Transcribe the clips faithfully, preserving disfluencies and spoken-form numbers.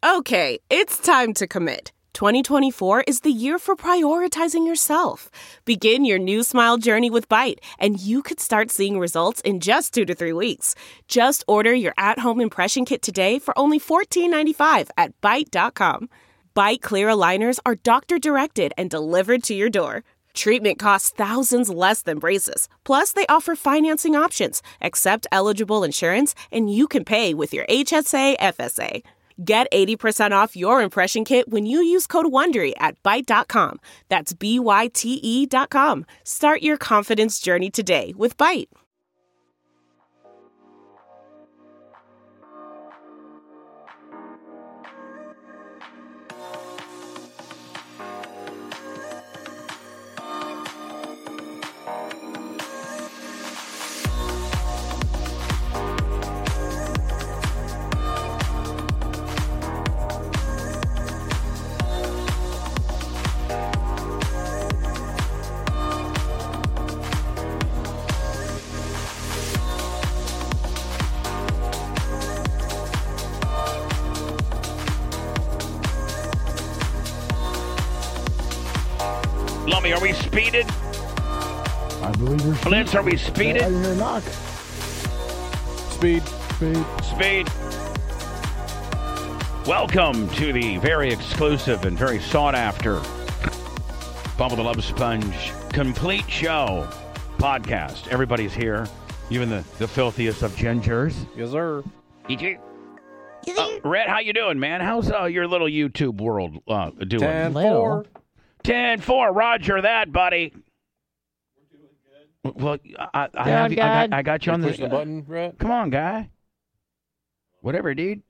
Okay, it's time to commit. twenty twenty-four is the year for prioritizing yourself. Begin your new smile journey with Byte, and you could start seeing results in just two to three weeks. Just order your at-home impression kit today for only fourteen ninety-five at byte dot com. Byte clear aligners are doctor-directed and delivered to your door. Treatment costs thousands less than braces. Plus, they offer financing options, accept eligible insurance, and you can pay with your H S A F S A. Get eighty percent off your impression kit when you use code WONDERY at byte dot com. That's B Y T E dot com. Start your confidence journey today with Byte. Lummy, are we speeded? I believe you're speed. Blitz, are we speeded? I hear a knock. Speed. Speed. Speed. Welcome to the very exclusive and very sought-after Bubba the Love Sponge Complete Show podcast. Everybody's here, even the, the filthiest of gingers. Yes, sir. E G. Uh, Rhett, how you doing, man? How's uh, your little YouTube world uh, doing? ten four. ten four, Roger that, buddy. We're doing good. Well, I, I, have you, I, got, I got you on Push this. the button, Rhett. Come on, guy. Whatever, dude.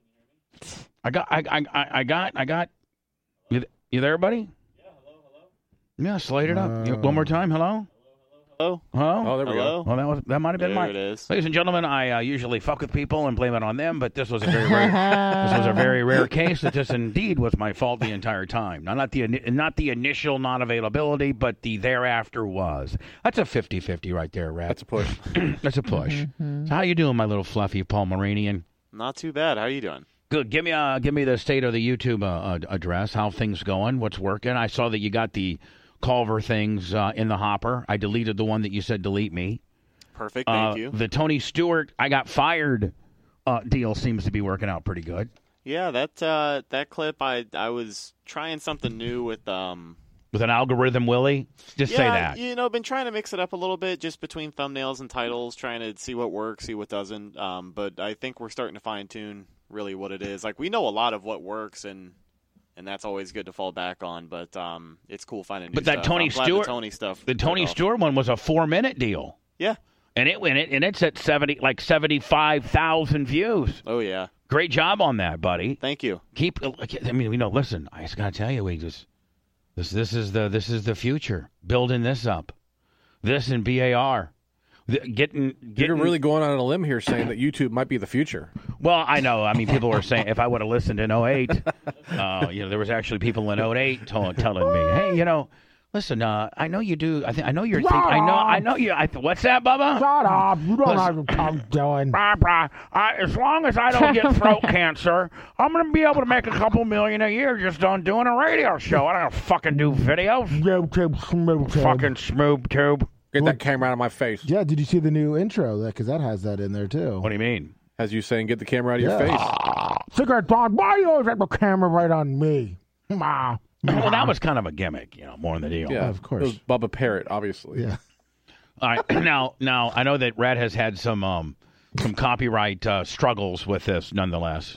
I got, I, I, I got, I got. You, you there, buddy? Yeah, hello, hello. Yeah, slide it up. Uh, One more time, hello. Hello. Hello. Oh, there we Hello? go. Well, that was that might have been There my. it is. Ladies and gentlemen, I uh, usually fuck with people and blame it on them, but this was a very rare. This was a very rare case that this indeed was my fault the entire time. Now, not the not the initial non-availability, but the thereafter was. That's a fifty-fifty right there, Rat. That's a push. That's a push. So how you doing, my little fluffy Pomeranian? Not too bad. How are you doing? Good. Give me uh, give me the state of the YouTube uh, address. How things going? What's working? I saw that you got the Culver things uh, in the hopper. I deleted the one that you said delete me. Perfect. Thank uh, you. The Tony Stewart I got fired uh, deal seems to be working out pretty good. Yeah, that uh, that clip. I I was trying something new with um. With an algorithm, Willie? Just yeah, say that. You know, been trying to mix it up a little bit, just between thumbnails and titles, trying to see what works, see what doesn't. Um, but I think we're starting to fine tune really what it is. Like, we know a lot of what works, and and that's always good to fall back on. But um, it's cool finding new But that stuff. Tony I'm glad Stewart, the Tony stuff, the Tony took off. Stewart one was a four minute deal, Yeah. and it went and it's at seventy, like seventy five thousand views. Oh yeah. Great job on that, buddy. Thank you. Keep. I mean, you know, listen. I just gotta tell you, we just this this is the this is the future. Building this up, this and B A R, the, getting getting. You're really going on a limb here saying that YouTube might be the future. Well, I know. I mean, people were saying if I would have listened in oh eight, uh, you know, there was actually people in oh eight told, telling me, hey, you know, listen, uh, I know you do. I think I know you're. Think, I know. I know you. I, what's that, Bubba? Shut up. You don't Listen. have to come doing. Blah, blah. I, as long as I don't get throat cancer, I'm going to be able to make a couple million a year just on doing a radio show. I don't fucking do videos. YouTube, smooth tube. Fucking smooth tube. Get that camera out of my face. Yeah, did you see the new intro? Because that has that in there, too. What do you mean? As you saying, get the camera out of your Yeah. face. Cigarette Dog, why you always have the camera right on me? Ma. Well, that was kind of a gimmick, you know, more than the deal. Yeah, of course. It was Bubba Parrot, obviously. Yeah. All right, now, now I know that Red has had some um, some copyright uh, struggles with this, nonetheless,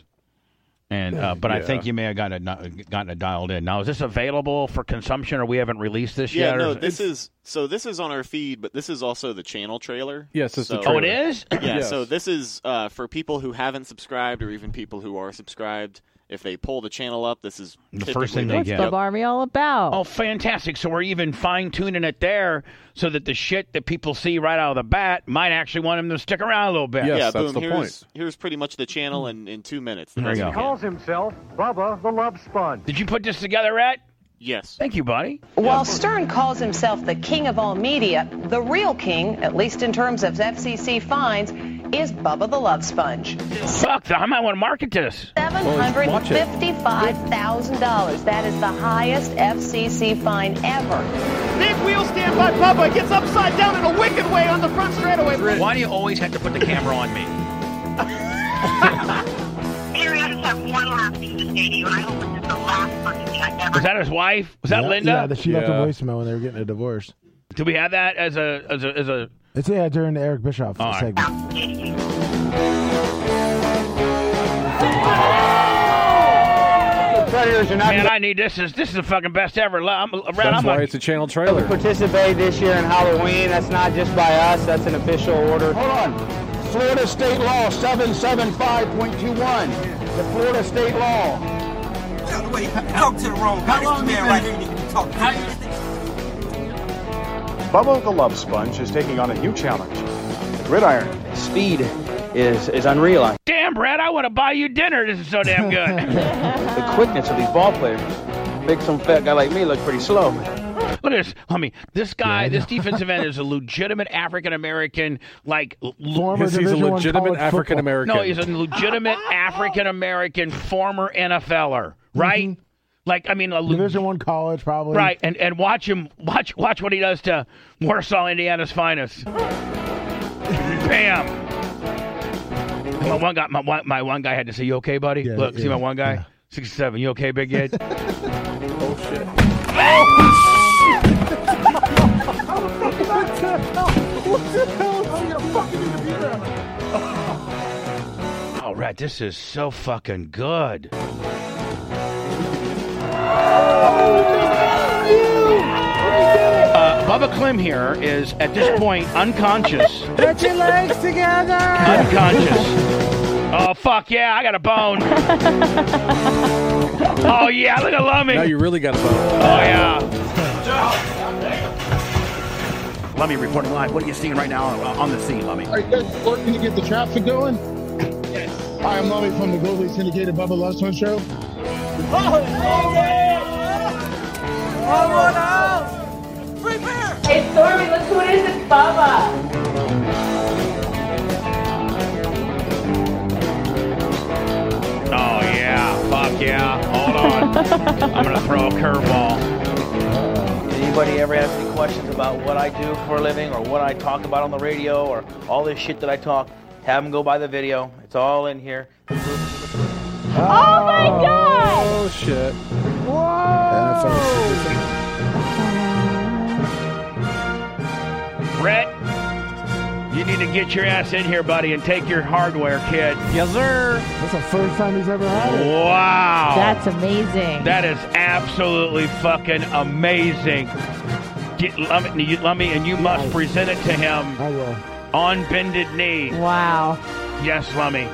and uh, but I Yeah. think you may have gotten it, gotten it dialed in. Now, is this available for consumption, or we haven't released this Yeah, yet? no, or- this is so. This is on our feed, but this is also the channel trailer. Yes, it's the So- oh, trailer. it is. Yeah, Yes. so this is uh, for people who haven't subscribed, or even people who are subscribed. If they pull the channel up, this is The first typically thing they the- What's get. Bub Yep. Army all about? Oh, fantastic! So we're even fine tuning it there, so that the shit that people see right out of the bat might actually want them to stick around a little bit. Yes, yeah, that's boom. the here's point. here's pretty much the channel in, in two minutes. The There best you we go. can. Calls himself Bubba the Love Sponge. Did you put this together, Red? Yes. Thank you, buddy. While Stern calls himself the king of all media, the real king, at least in terms of F C C fines, is Bubba the Love Sponge. Fuck, I might want to market this. seven hundred fifty-five thousand dollars. That is the highest F C C fine ever. Big wheel stand by Bubba gets upside down in a wicked way on the front straightaway. Why do you always have to put the camera on me? Harry, I just have one last thing to say to you, and I hope this is the last fucking thing I ever... Was that his wife? Was that yeah, Linda? Yeah, that she left a Yeah. voicemail when they were getting a divorce. Do we have that as a as a as a? It's yeah during the Eric Bischoff All right. segment. Predators are not Man, I need this. Is this is the fucking best ever? I'm, Red, That's I'm why a, it's a channel trailer. participate this year in Halloween. That's not just by us. That's an official order. Hold on. Florida State Law seven seventy-five point two one. The Florida State Law. Wait, talk to the wrong person. Man right here, you can talk to Bubba the Love Sponge is taking on a new challenge. The gridiron. Speed is is unreal. damn, Brad, I want to buy you dinner. This is so damn good. The quickness of these ball players makes some fat guy like me look pretty slow. Look at this. I mean, this guy, this defensive end is a legitimate African American, like. Former He's a Division One legitimate college African football. American. No, he's a legitimate African American former NFLer, right? Mm-hmm. Like, I mean, a le- Division One college, probably. right? And and watch him, watch watch what he does to Warsaw, Indiana's finest. Bam. My one guy, my one, my one guy had to say, "You okay, buddy?" Yeah, Look, see yeah, my one guy, yeah. sixty-seven. You okay, big kid? Oh, shit. All right, this is so fucking good. Uh, Bubba Clem here is, at this point, unconscious. Put your legs together. Unconscious. Oh, fuck yeah, I got a bone. Oh, yeah, look at Lummy. Now you really got a bone. Oh, yeah. Lummy reporting live. What are you seeing right now on the scene, Lummy? Are you guys working to get the traffic going? Yes. Hi, I'm Lummy from the globally syndicated Bubba Love Sponge Show. Hey, Stormy, look who it is. It's Bubba. Oh, yeah. Fuck yeah. Hold on. I'm going to throw a curveball. Anybody ever ask me questions about what I do for a living or what I talk about on the radio or all this shit that I talk, have them go by the video. It's all in here. Oh, my God! Oh, shit. Brett, you need to get your ass in here, buddy, and take your hardware, kid. Yes, sir. That's the first time he's ever had it. Wow. That's amazing. That is absolutely fucking amazing. Get Lummy, you- Lummy, and you must present it to him I will. on bended knee. Wow. Yes, Lummy.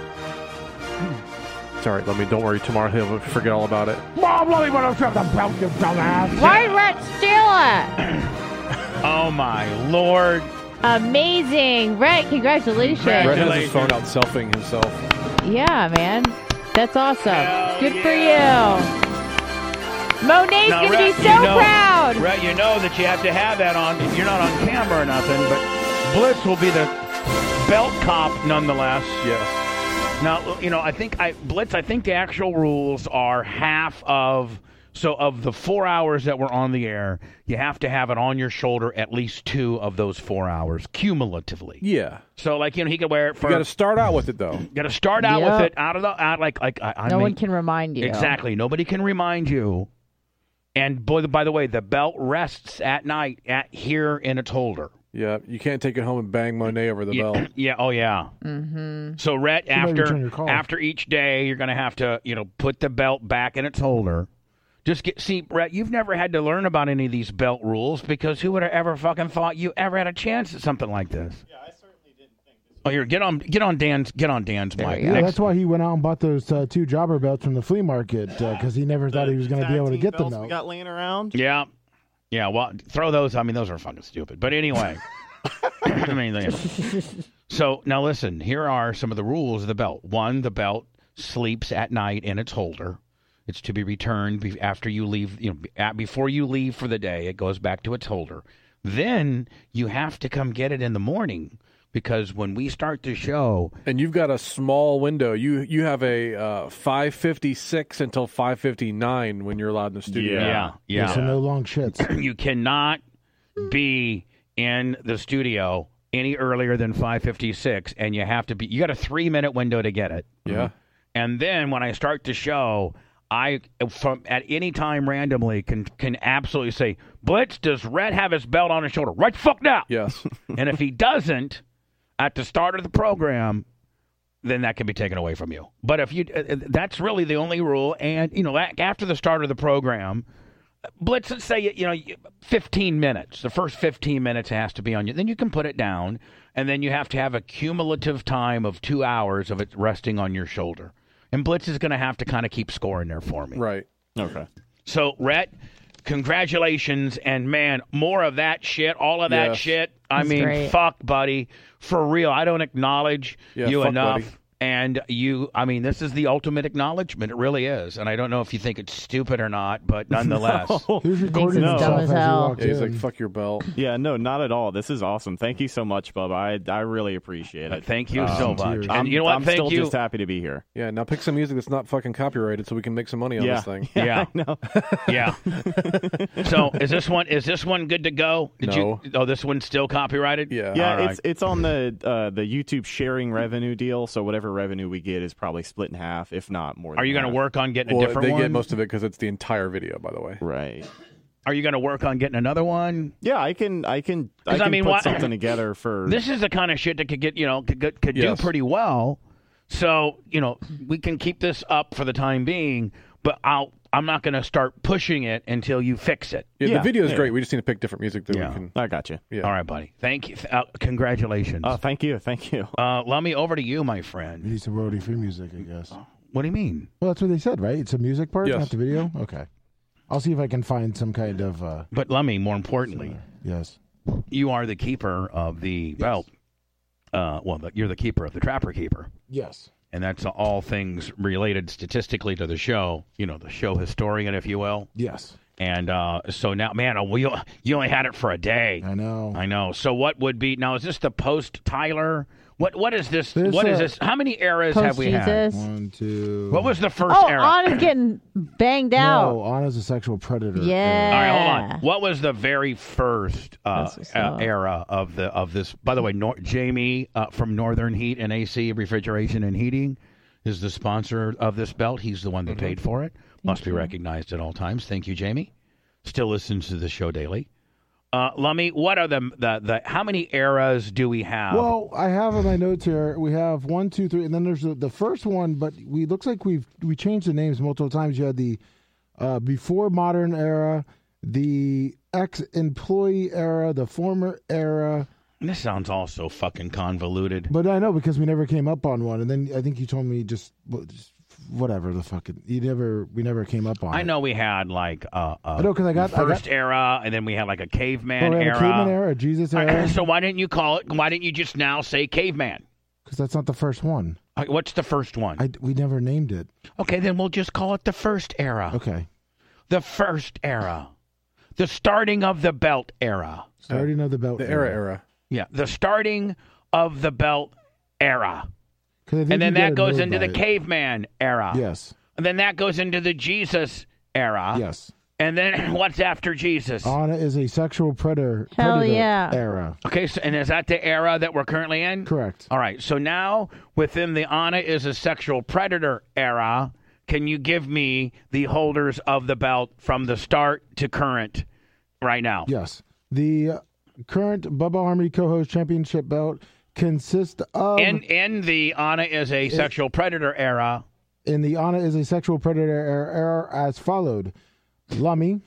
It's all right, let me. Don't worry. Tomorrow he'll forget all about it. Mom, let me run up the belt, you dumbass. Why Rhett steal it? Oh, my Lord. Amazing. Rhett, congratulations. Brett has his phone out selfing himself. Yeah, man. That's awesome. Hell Good yeah. for you. Monet's Now, going to be Rhett, so you know, proud. Rhett, you know that you have to have that on. You're not on camera or nothing, but Blitz will be the belt cop nonetheless. Yes. Now, you know, I think I Blitz. I think the actual rules are half of. So of the four hours that we're on the air, you have to have it on your shoulder at least two of those four hours cumulatively. Yeah. So, like, you know, he could wear it for. You got to start out with it, though. Got to start out Yep. with it out of the out like like I, I No mean, one can remind you. exactly. Nobody can remind you. And boy, by the way, the belt rests at night at here in its holder. Yeah, you can't take it home and bang Monet over the Yeah, belt. yeah, oh yeah. Mm-hmm. So, Rhett, You better return your after call. after each day, you're going to have to, you know, put the belt back in its holder. Just get see, Rhett. You've never had to learn about any of these belt rules because who would have ever fucking thought you ever had a chance at something like this? Yeah, I certainly didn't think. This oh, here, get on, get on Dan's, get on Dan's mic. Yeah, that's why he went out and bought those uh, two jobber belts from the flea market because he never thought he was going to be able to get them. We got laying around. Yeah, yeah. Well, throw those. I mean, those are fucking stupid. But anyway, I mean, they, so now listen. Here are some of the rules of the belt. One, the belt sleeps at night in its holder. It's to be returned be- after you leave, you know, at, before you leave for the day. It goes back to its holder. Then you have to come get it in the morning because when we start the show, and you've got a small window. You you have a uh, five fifty-six until five fifty-nine when you're allowed in the studio. Yeah, yeah. So no long shits. You cannot be in the studio any earlier than five fifty-six, and you have to be. You got a three minute window to get it. Yeah. And then when I start the show, I from at any time randomly can can absolutely say, Blitz, does Rhett have his belt on his shoulder right the fuck now? Yes. And if he doesn't at the start of the program, then that can be taken away from you. But if you, uh, that's really the only rule. And you know, after the start of the program, Blitz, let's say you know, fifteen minutes. The first fifteen minutes has to be on you. Then you can put it down, and then you have to have a cumulative time of two hours of it resting on your shoulder. And Blitz is going to have to kind of keep scoring there for me. Right. Okay. So, Rhett, congratulations, and man, more of that shit, all of that Yes. shit. I That's mean, great. fuck, buddy. For real, I don't acknowledge Yeah, you fuck, enough. buddy. And you, I mean, this is the ultimate acknowledgement. It really is. And I don't know if you think it's stupid or not, but nonetheless. Who's recording it's himself dumb as as he hell. walked Yeah, he's in? like, fuck your belt. Yeah, no, not at all. This is awesome. Thank you so much, Bub. I I really appreciate it. Thank you Um, so much. I'm, And you know what? I'm Thank still you. just happy to be here. Yeah, now pick some music that's not fucking copyrighted so we can make some money on Yeah. this thing. Yeah. I know. Yeah. So is this one is this one good to go? Did No. you? Oh, this one's still copyrighted. Yeah. Yeah, All right. it's it's on the uh, the YouTube sharing revenue deal. So whatever revenue we get is probably split in half, if not more. Are you going to work on getting a Well, different they one? get most of it because it's the entire video, by the way. Right. Are you going to work on getting another one? Yeah, I can. I can. I 'Cause, I can mean, put what- something together for. This is the kind of shit that could get you know could could, could Yes. do pretty well. So you know we can keep this up for the time being, but I'll I'm not going to start pushing it until you fix it. Yeah, Yeah, the video is yeah. great. We just need to pick different music that Yeah. we can. I got you. Yeah. All right, buddy. Thank you. Uh, congratulations. Oh, thank you. Thank you. Uh, Lummy, over to you, my We friend. need some royalty free music, I guess. What do you mean? Well, that's what they said, right? It's a music part, Yes. not the video? Okay. I'll see if I can find some kind of. Uh, But Lummy, more importantly, yes. you are the keeper of the belt. Uh, well, the, you're the keeper of the Trapper Keeper. Yes. And that's all things related statistically to the show. You know, the show historian, if you will. Yes. And uh, so now, man, uh, we, you only had it for a day. I know. I know. So what would be now? Is this the post Tyler? What what is this? This, what is uh, this? How many eras have we had? Post-Jesus. One, two. What was the first Oh, era? Anna's getting banged out. No, Anna's a sexual predator. Yeah. All right, hold on. What was the very first uh, That's what's uh, up. era of the of this? By the way, Nor- Jamie uh, from Northern Heat and A C Refrigeration and Heating is the sponsor of this belt. He's the one that paid for it. Must be recognized at all times. Thank you, Jamie. Still listens to the show daily. Uh, Lummy, what are the, the the how many eras do we have? Well, I have in my notes here. We have one, two, three, and then there's the, the first one. But we looks like we've we changed the names multiple times. You had the uh, before modern era, the ex-employee era, the former era. This sounds all so fucking convoluted. But I know because we never came up on one. And then I think you told me just, well, just whatever the fuck. It, you never, we never came up on. I it. know we had like uh, uh, I know, 'cause I got- I first got- era, and then we had like a caveman Oh, we had era. a caveman era, a Jesus All right, era. so why didn't you call it? Why didn't you just now say caveman? Because that's not the first one. Uh, What's the first one? I, we never named it. Okay, then we'll just call it the first era. Okay. The first era. The starting of the belt era. Starting of the belt. The era era. Yeah, the starting of the belt era. 'Cause I think And then you that get goes annoyed into by the it. caveman era. Yes. And then that goes into the Jesus era. Yes. And then what's after Jesus? Anna is a sexual predator. Hell predator yeah. Era. Okay, so, and is that the era that we're currently in? Correct. All right, so now within the Anna is a sexual predator era, can you give me the holders of the belt from the start to current right now? Yes. The uh, current Bubba Harmony co-host championship belt consists of In in the Anna is a sexual predator era. in the Anna is a sexual predator era, era as followed: Lummy,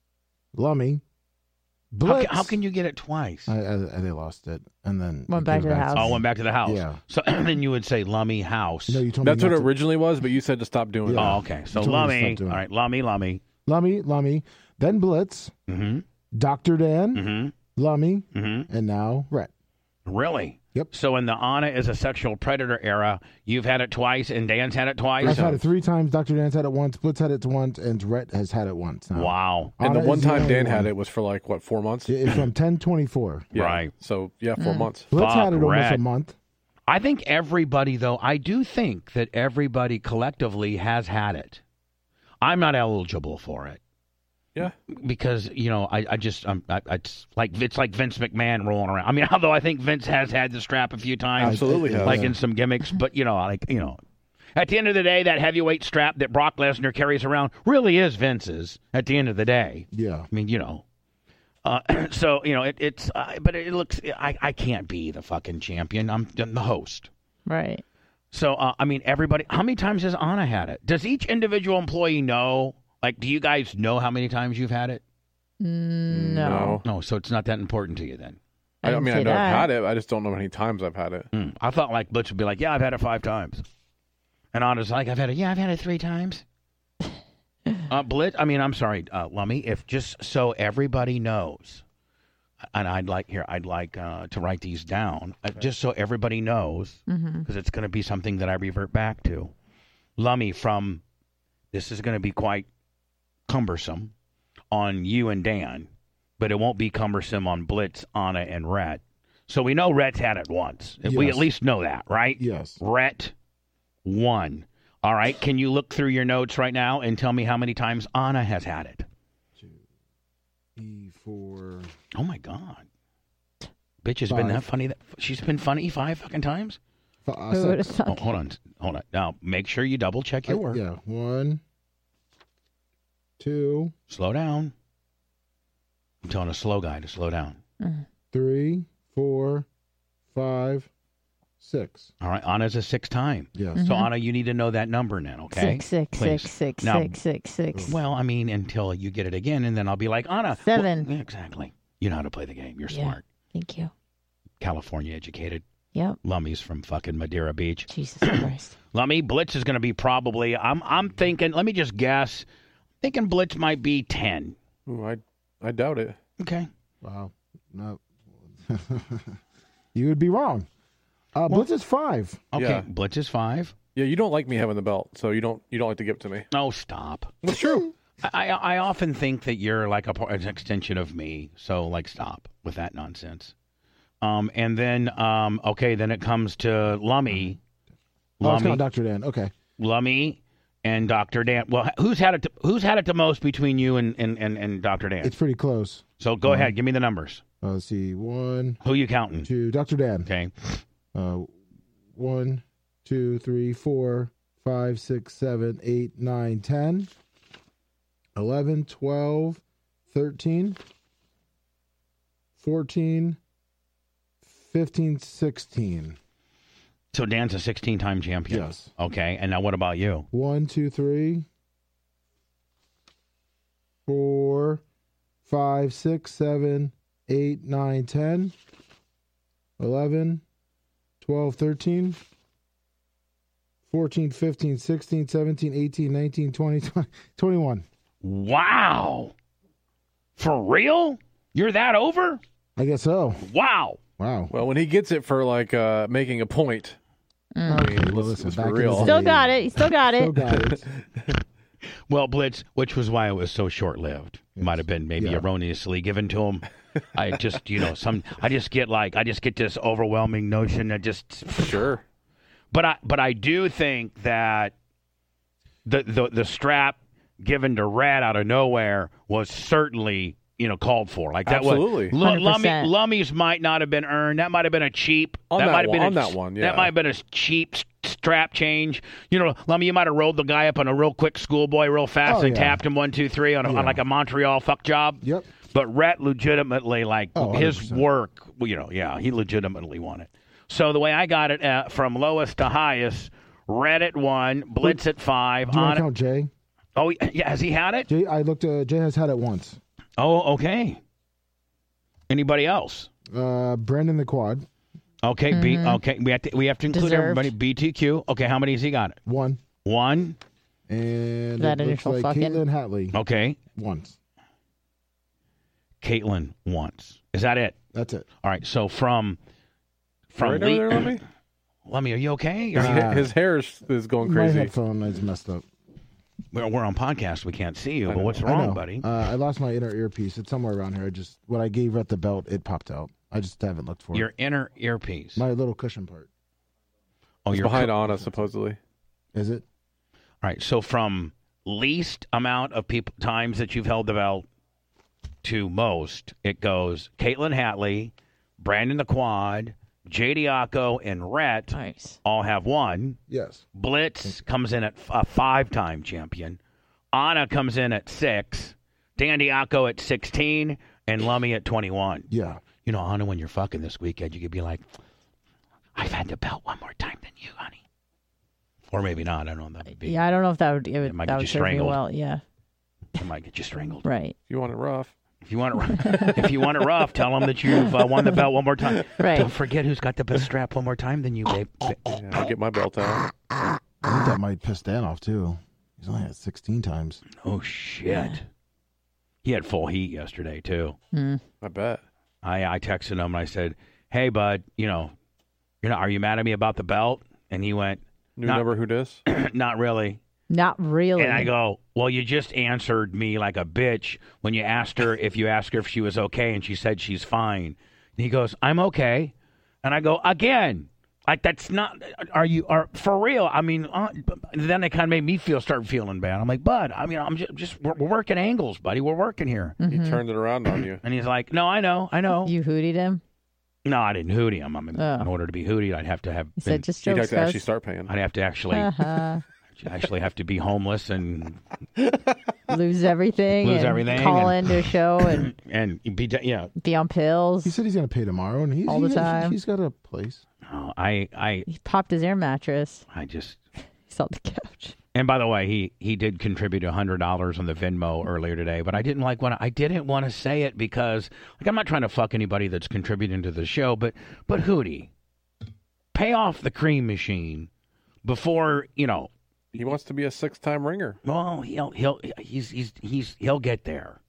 Lummy, How, Blitz. ca- how can you get it twice? I, I, I- they lost it, and then Went it back came to the house. Oh, went back to the house. Yeah. So then you would say Lummy House. No, you told me That's what not it to- originally was, but you said to stop doing Yeah. it. Oh, okay. So You told me to Lummy. stop All doing it. right, Lummy, Lummy. Lummy, Lummy, then Blitz, Mm-hmm. Doctor Dan, Mm-hmm. Lummy, Mm-hmm. and now Rhett. Really? Yep. So in the Anna is a sexual predator era, you've had it twice, and Dan's had it twice. I've had it three times. Doctor Dan's had it once. Blitz had it once, and Rhett has had it once. Now. Wow. And Anna the one is the time only Dan one. had it was for like what four months? It's from ten twenty-four. Yeah. Right. So yeah, four months. Blitz Fuck, had it almost Rhett. a month. I think everybody, though, I do think that everybody collectively has had it. I'm not eligible for it. Yeah. Because, you know, I, I just, I'm, I, it's like it's like Vince McMahon rolling around. I mean, although I think Vince has had the strap a few times. Absolutely has. Like Yeah. in some gimmicks. But, you know, like, you know, at the end of the day, that heavyweight strap that Brock Lesnar carries around really is Vince's at the end of the day. Yeah. I mean, you know. Uh, so, you know, it, it's, uh, but it looks, I, I can't be the fucking champion. I'm the host. Right. So, uh, I mean, everybody, how many times has Anna had it? Does each individual employee know? Like, do you guys know how many times you've had it? Mm, No. No, so it's not that important to you then. I, I didn't mean, say I know that. I've had it. I just don't know how many times I've had it. Mm. I thought like Blitz would be like, yeah, I've had it five times. And Anna's like, I've had it, yeah, I've had it three times. uh, Blitz, I mean, I'm sorry, uh, Lummy, if just so everybody knows, and I'd like, here, I'd like uh, to write these down, uh, just so everybody knows, because Mhm. it's going to be something that I revert back to. Lummy, from, this is going to be quite cumbersome on you and Dan, but it won't be cumbersome on Blitz, Anna, and Rhett. So we know Rhett's had it once. If We Yes. at least know that, right? Yes. Rhett, one. All right. Can you look through your notes right now and tell me how many times Anna has had it? E four. Oh, my God. Bitch has Five. been that funny. That She's been funny five fucking times? F- uh, Who would've six. thought? Oh, hold on. Hold on. Now, make sure you double check your Uh, work. yeah. One. Two. Slow down. I'm telling a slow guy to slow down. Three. Four. Five. Six. All right. Anna's a sixth time. Yes. So, Anna, you need to know that number now, okay? Six, six, Please. six, six, Now- six, six, six. Well, I mean, until you get it again, and then I'll be like, Anna. Seven. well, yeah, exactly. You know how to play the game. You're Yeah. smart. Thank you. California educated. Yep. Lummy's from fucking Madeira Beach. Jesus Christ. Lummy, Blitz is going to be probably, I'm I'm thinking, let me just guess, thinking Blitz might be ten. Ooh, I I doubt it. Okay. Wow. No. You would be wrong. Uh, Blitz is five. Okay. Yeah. Blitz is five. Yeah, you don't like me having the belt, so you don't you don't like to give it to me. No, stop. That's true. I, I I often think that you're like a, part- an extension of me, so like stop with that nonsense. Um, and then, um, okay, then it comes to Lummy. Oh, it's Lummy. not Doctor Dan. Okay. Lummy and Doctor Dan. Well, who's had it? To, who's had it the most between you and, and, and, and Doctor Dan? It's pretty close. So go ahead, give me the numbers. Uh, let's see. One. Who you counting? Two. Doctor Dan. Okay. Uh, one, two, three, four, five, six, seven, eight, nine, ten, eleven, twelve, thirteen, fourteen, fifteen, sixteen. So Dan's a sixteen-time champion. Yes. Okay, and now what about you? One, two, three, four, five, six, seven, eight, nine, ten, eleven, twelve, thirteen, fourteen, fifteen, sixteen, seventeen, eighteen, nineteen, twenty, twenty, twenty-one. Wow. For real? You're that over? I guess so. Wow. Wow. Well, when he gets it for like uh, making a point, I mean, Okay, well, let's, listen, let's back be in the real. day- Still got it. You still got it. Still got it. Well, Blitz, which was why it was so short-lived. Yes. Might have been maybe Yeah. erroneously given to him. I just, you know, some. I just get like, I just get this overwhelming notion that just. Sure. But I, but I do think that the the the strap given to Rat out of nowhere was certainly, you know, called for. Like that Absolutely. was L- one hundred Lummy, percent. Lummies might not have been earned. That might have been a cheap. On that might have one- been on a, that one, yeah. That might have been a cheap s- strap change. You know, Lummy, you might have rolled the guy up on a real quick schoolboy, real fast, Oh, and yeah. tapped him one, two, three on, a, Yeah. on like a Montreal fuck job. Yep. But Rhett legitimately, like, Oh, his one hundred percent. work, well, you know, yeah, he legitimately won it. So the way I got it, uh, from lowest to highest, Rhett at one, Blitz at five. Do you want to On count Jay? oh, yeah, has he had it? Jay, I looked. Uh, Jay has had it once. Oh, okay. Anybody else? Uh, Brandon the Quad, Okay, B, okay, we have to we have to include Deserved. everybody. B T Q. Okay, how many has he got? one, One. and That it looks initial like fucking- Caitlin Hatley Okay, once. Caitlin once. Is that it? That's it. All right. So from from right Lee. over there, Lemmy? Lemmy, are you okay? His, Are you- his hair is, is going My crazy. headphone is messed up. we're, we're on podcast. We can't see you, I but know. what's I wrong, know. buddy? Uh, I lost my inner earpiece. It's somewhere around here. I just when I gave Rhett the belt, it popped out. I just haven't looked for Your it. inner earpiece. My little cushion part. oh, It's you're behind co- Anna, supposedly. Is it? All right. So from least amount of people times that you've held the belt to most, it goes Caitlin Hatley, Brandon the Quad, J D Acco, and Rhett Nice. all have one. Yes. Blitz comes in at f- a five-time champion. Anna comes in at six. Dan Diaco at sixteen. And Lummy at twenty-one. Yeah. You know, Anna, when you're fucking this weekend, you could be like, I've had the belt one more time than you, honey. Or maybe not. I don't know. That would be, Yeah, I don't know if that would, it would It might that get would you serve me strangled. well. Yeah. It might get you strangled. Right. If you want it rough. If you want it rough, if you want it rough, tell them that you've uh, won the belt one more time. Right. Don't forget who's got the best strap one more time than you, babe. Yeah, I'll get my belt out. I think that might piss Dan off too. He's only had sixteen times. Oh, shit. He had full heat yesterday, too. Hmm. I bet. I, I texted him and I said, hey, bud, you know, you're not, are you mad at me about the belt? And he went, New Not- number who dis? not really. Not really. And I go, well, you just answered me like a bitch when you asked her if you asked her if she was okay, and she said she's fine. And he goes, I'm okay. And I go, again, like that's not, are you, are for real? I mean, uh, then it kind of made me feel, start feeling bad. I'm like, bud, I mean, I'm just, just we're, we're working angles, buddy. We're working here. He turned it around on you. And he's like, no, I know, I know. You hootied him? No, I didn't hootie him. I mean, Oh. in order to be hootied, I'd have to have He been, said, just You'd jokes, have to actually guys. start paying. I'd have to actually, Uh-huh. actually have to be homeless and Lose everything. Lose and everything Call and- into a show and and be, d- yeah. be on pills. He said he's going to pay tomorrow, and he's All the he- time. He's got a place. Oh, I, I, He popped his air mattress. I just. He saw the couch. And by the way, he, he did contribute a hundred dollars on the Venmo earlier today, but I didn't like when I didn't want to say it because like I'm not trying to fuck anybody that's contributing to the show, but but Hootie, pay off the cream machine before you know. He wants to be a six-time ringer. Well, he'll he'll he's he's he's he'll get there.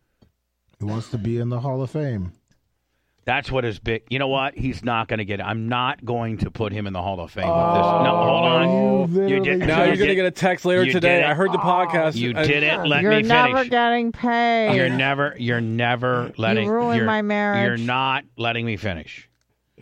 He wants to be in the Hall of Fame. That's what his big. You know what? He's not going to get it. I'm not going to put him in the Hall of Fame. with this. No, hold on. You You did. Now you you're going to did- get a text later you today. did it. I heard the podcast. You and- didn't let You're me never finish. getting paid. You're never. You're never letting. ruined you're, my marriage. You're not letting me finish.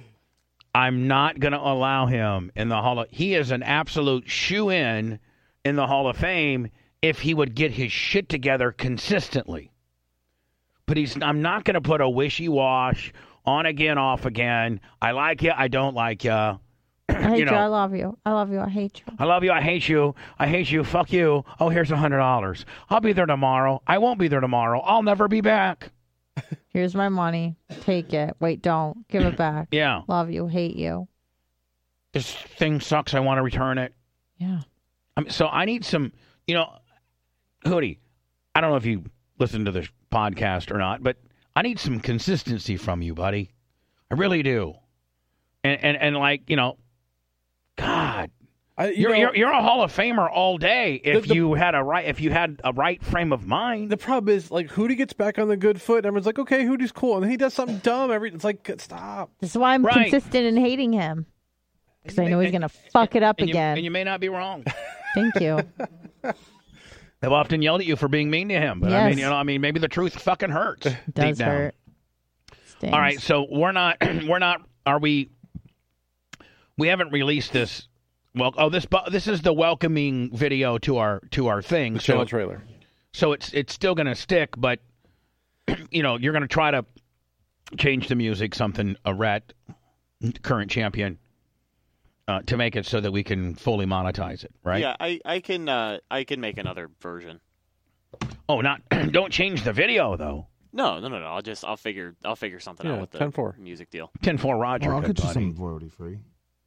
I'm not going to allow him in the Hall of. He is an absolute shoe-in in the Hall of Fame if he would get his shit together consistently. But he's. I'm not going to put a wishy-wash on again, off again. I like you. I don't like you. I hate you know. you. I love you. I love you. I hate you. I love you. I hate you. I hate you. Fuck you. Oh, here's a hundred dollars. I'll be there tomorrow. I won't be there tomorrow. I'll never be back. Here's my money. Take it. Wait, don't. Give it back. Yeah. Love you. Hate you. This thing sucks. I want to return it. Yeah. I mean, so I need some, you know, Hootie, I don't know if you listen to this podcast or not, but I need some consistency from you, buddy. I really do. And, and, and like, you know, God, I, you you're, know, you're, you're a Hall of Famer all day if The- the- you had a right, if you had a right frame of mind. the problem is, like, Hootie gets back on the good foot, and everyone's like, okay, Hootie's cool. And then he does something dumb. Every It's like, stop. This is why I'm Right. consistent in hating him. Because I know he's And- going to fuck it up and you, again. and you may not be wrong. Thank you. I've often yelled at you for being mean to him, but I mean, Yes. you know, I mean, maybe the truth fucking hurts. It deep does down. hurt. Stings. All right, so we're not, we're not, are we? We haven't released this. Well, oh, this bu- this is the welcoming video to our to our thing. The so show trailer. so it's it's still going to stick, but you know, you're going to try to change the music, something a Rhett, current champion, uh, to make it so that we can fully monetize it, right? Yeah, I, I can uh, I can make another version. Oh, not don't change the video though. No, no, no, no. I'll just I'll figure I'll figure something Yeah, out with the ten four. music deal. ten four Roger, Well, I'll good get you buddy. some royalty free.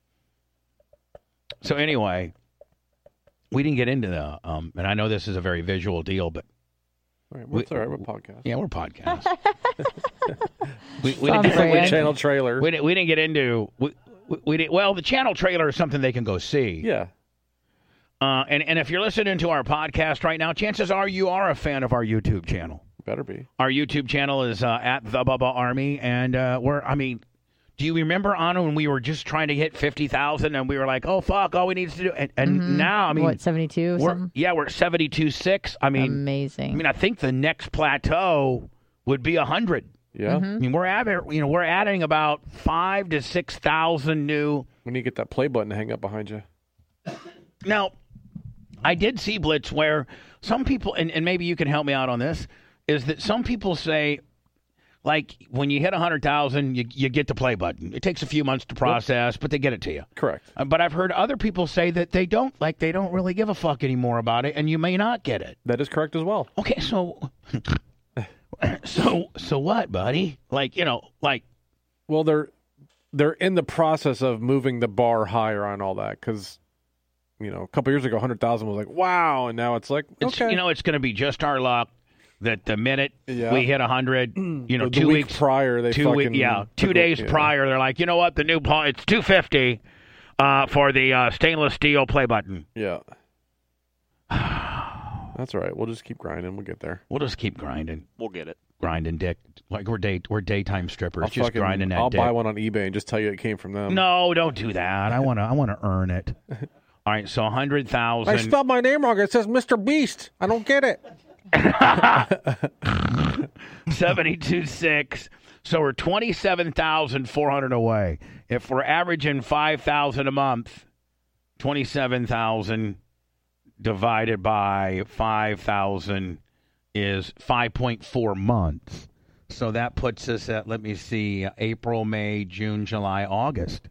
So anyway, we didn't get into the, um, and I know this is a very visual deal, but All right, what's We- all right? We're podcast. yeah, we're podcast. we, we, Some didn't, brand. we, didn't, Channel trailer. we, didn't, we didn't get into, we, we, we didn't, well, the channel trailer is something they can go see. Yeah. Uh, and, and if you're listening to our podcast right now, chances are you are a fan of our YouTube channel. Better be. Our YouTube channel is uh, at The Bubba Army, and uh, we're, I mean, Do you remember, Anna, when we were just trying to hit fifty thousand and we were like, oh, fuck, all we need to do. And, and Mhm. now, I mean. What, seventy-two or we're, something? Yeah, we're at seventy-two point six. I mean. Amazing. I mean, I think the next plateau would be one hundred. Yeah. Mm-hmm. I mean, we're adding, you know, we're adding about five to six thousand new. We need to get that play button to hang up behind you. Now, I did see, Blitz, where some people, and, and maybe you can help me out on this, is that some people say, like, when you hit one hundred thousand, you, you get the play button. It takes a few months to process, but they get it to you. Correct. Uh, but I've heard other people say that they don't, like, they don't really give a fuck anymore about it, and you may not get it. That is correct as well. Okay, so, so, so what, buddy? Like, you know, like. Well, they're they're in the process of moving the bar higher on all that because, you know, a couple years ago, one hundred thousand was like, wow, and now it's like, It's, okay. you know, it's going to be just our luck that the minute Yeah. we hit one hundred, you know, The two week weeks prior, they two fucking week, yeah, two took- days yeah. prior, they're like, you know what, the new ball, it's two fifty uh, for the uh, stainless steel play button. Yeah. That's all right. We'll just keep grinding. We'll get there. We'll just keep grinding, We'll get it. grinding dick, like we're day we're daytime strippers, I'll just fucking- grinding that I'll dick. buy one on eBay and just tell you it came from them. No, don't do that. I want to I want to earn it. All right, so one hundred thousand. I spelled my name wrong. It says Mister Beast. I don't get it. seventy-two six. So we're twenty-seven thousand four hundred away. If we're averaging five thousand a month, twenty-seven thousand divided by five thousand is five point four months. So that puts us at, let me see, April, May, June, July, August.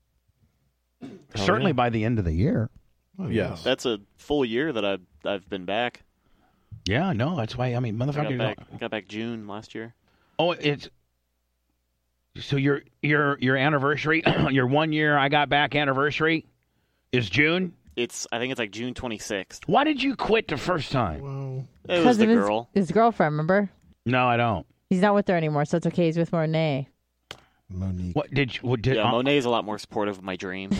Hell Certainly yeah. by the end of the year. Yes. That's a full year that I've I've been back. Yeah, no, that's why, I mean, I motherfucker. got you back, don't- got back June last year. Oh, it's so your your your anniversary, your one year I got back anniversary is June. It's I think it's like June twenty-sixth. Why did you quit the first time? Wow. It was the of his, girl. his girlfriend, remember? No, I don't. He's not with her anymore, so it's okay. He's with Monet. Monique. What did you? What did? Yeah, uh, Monet's a lot more supportive of my dream.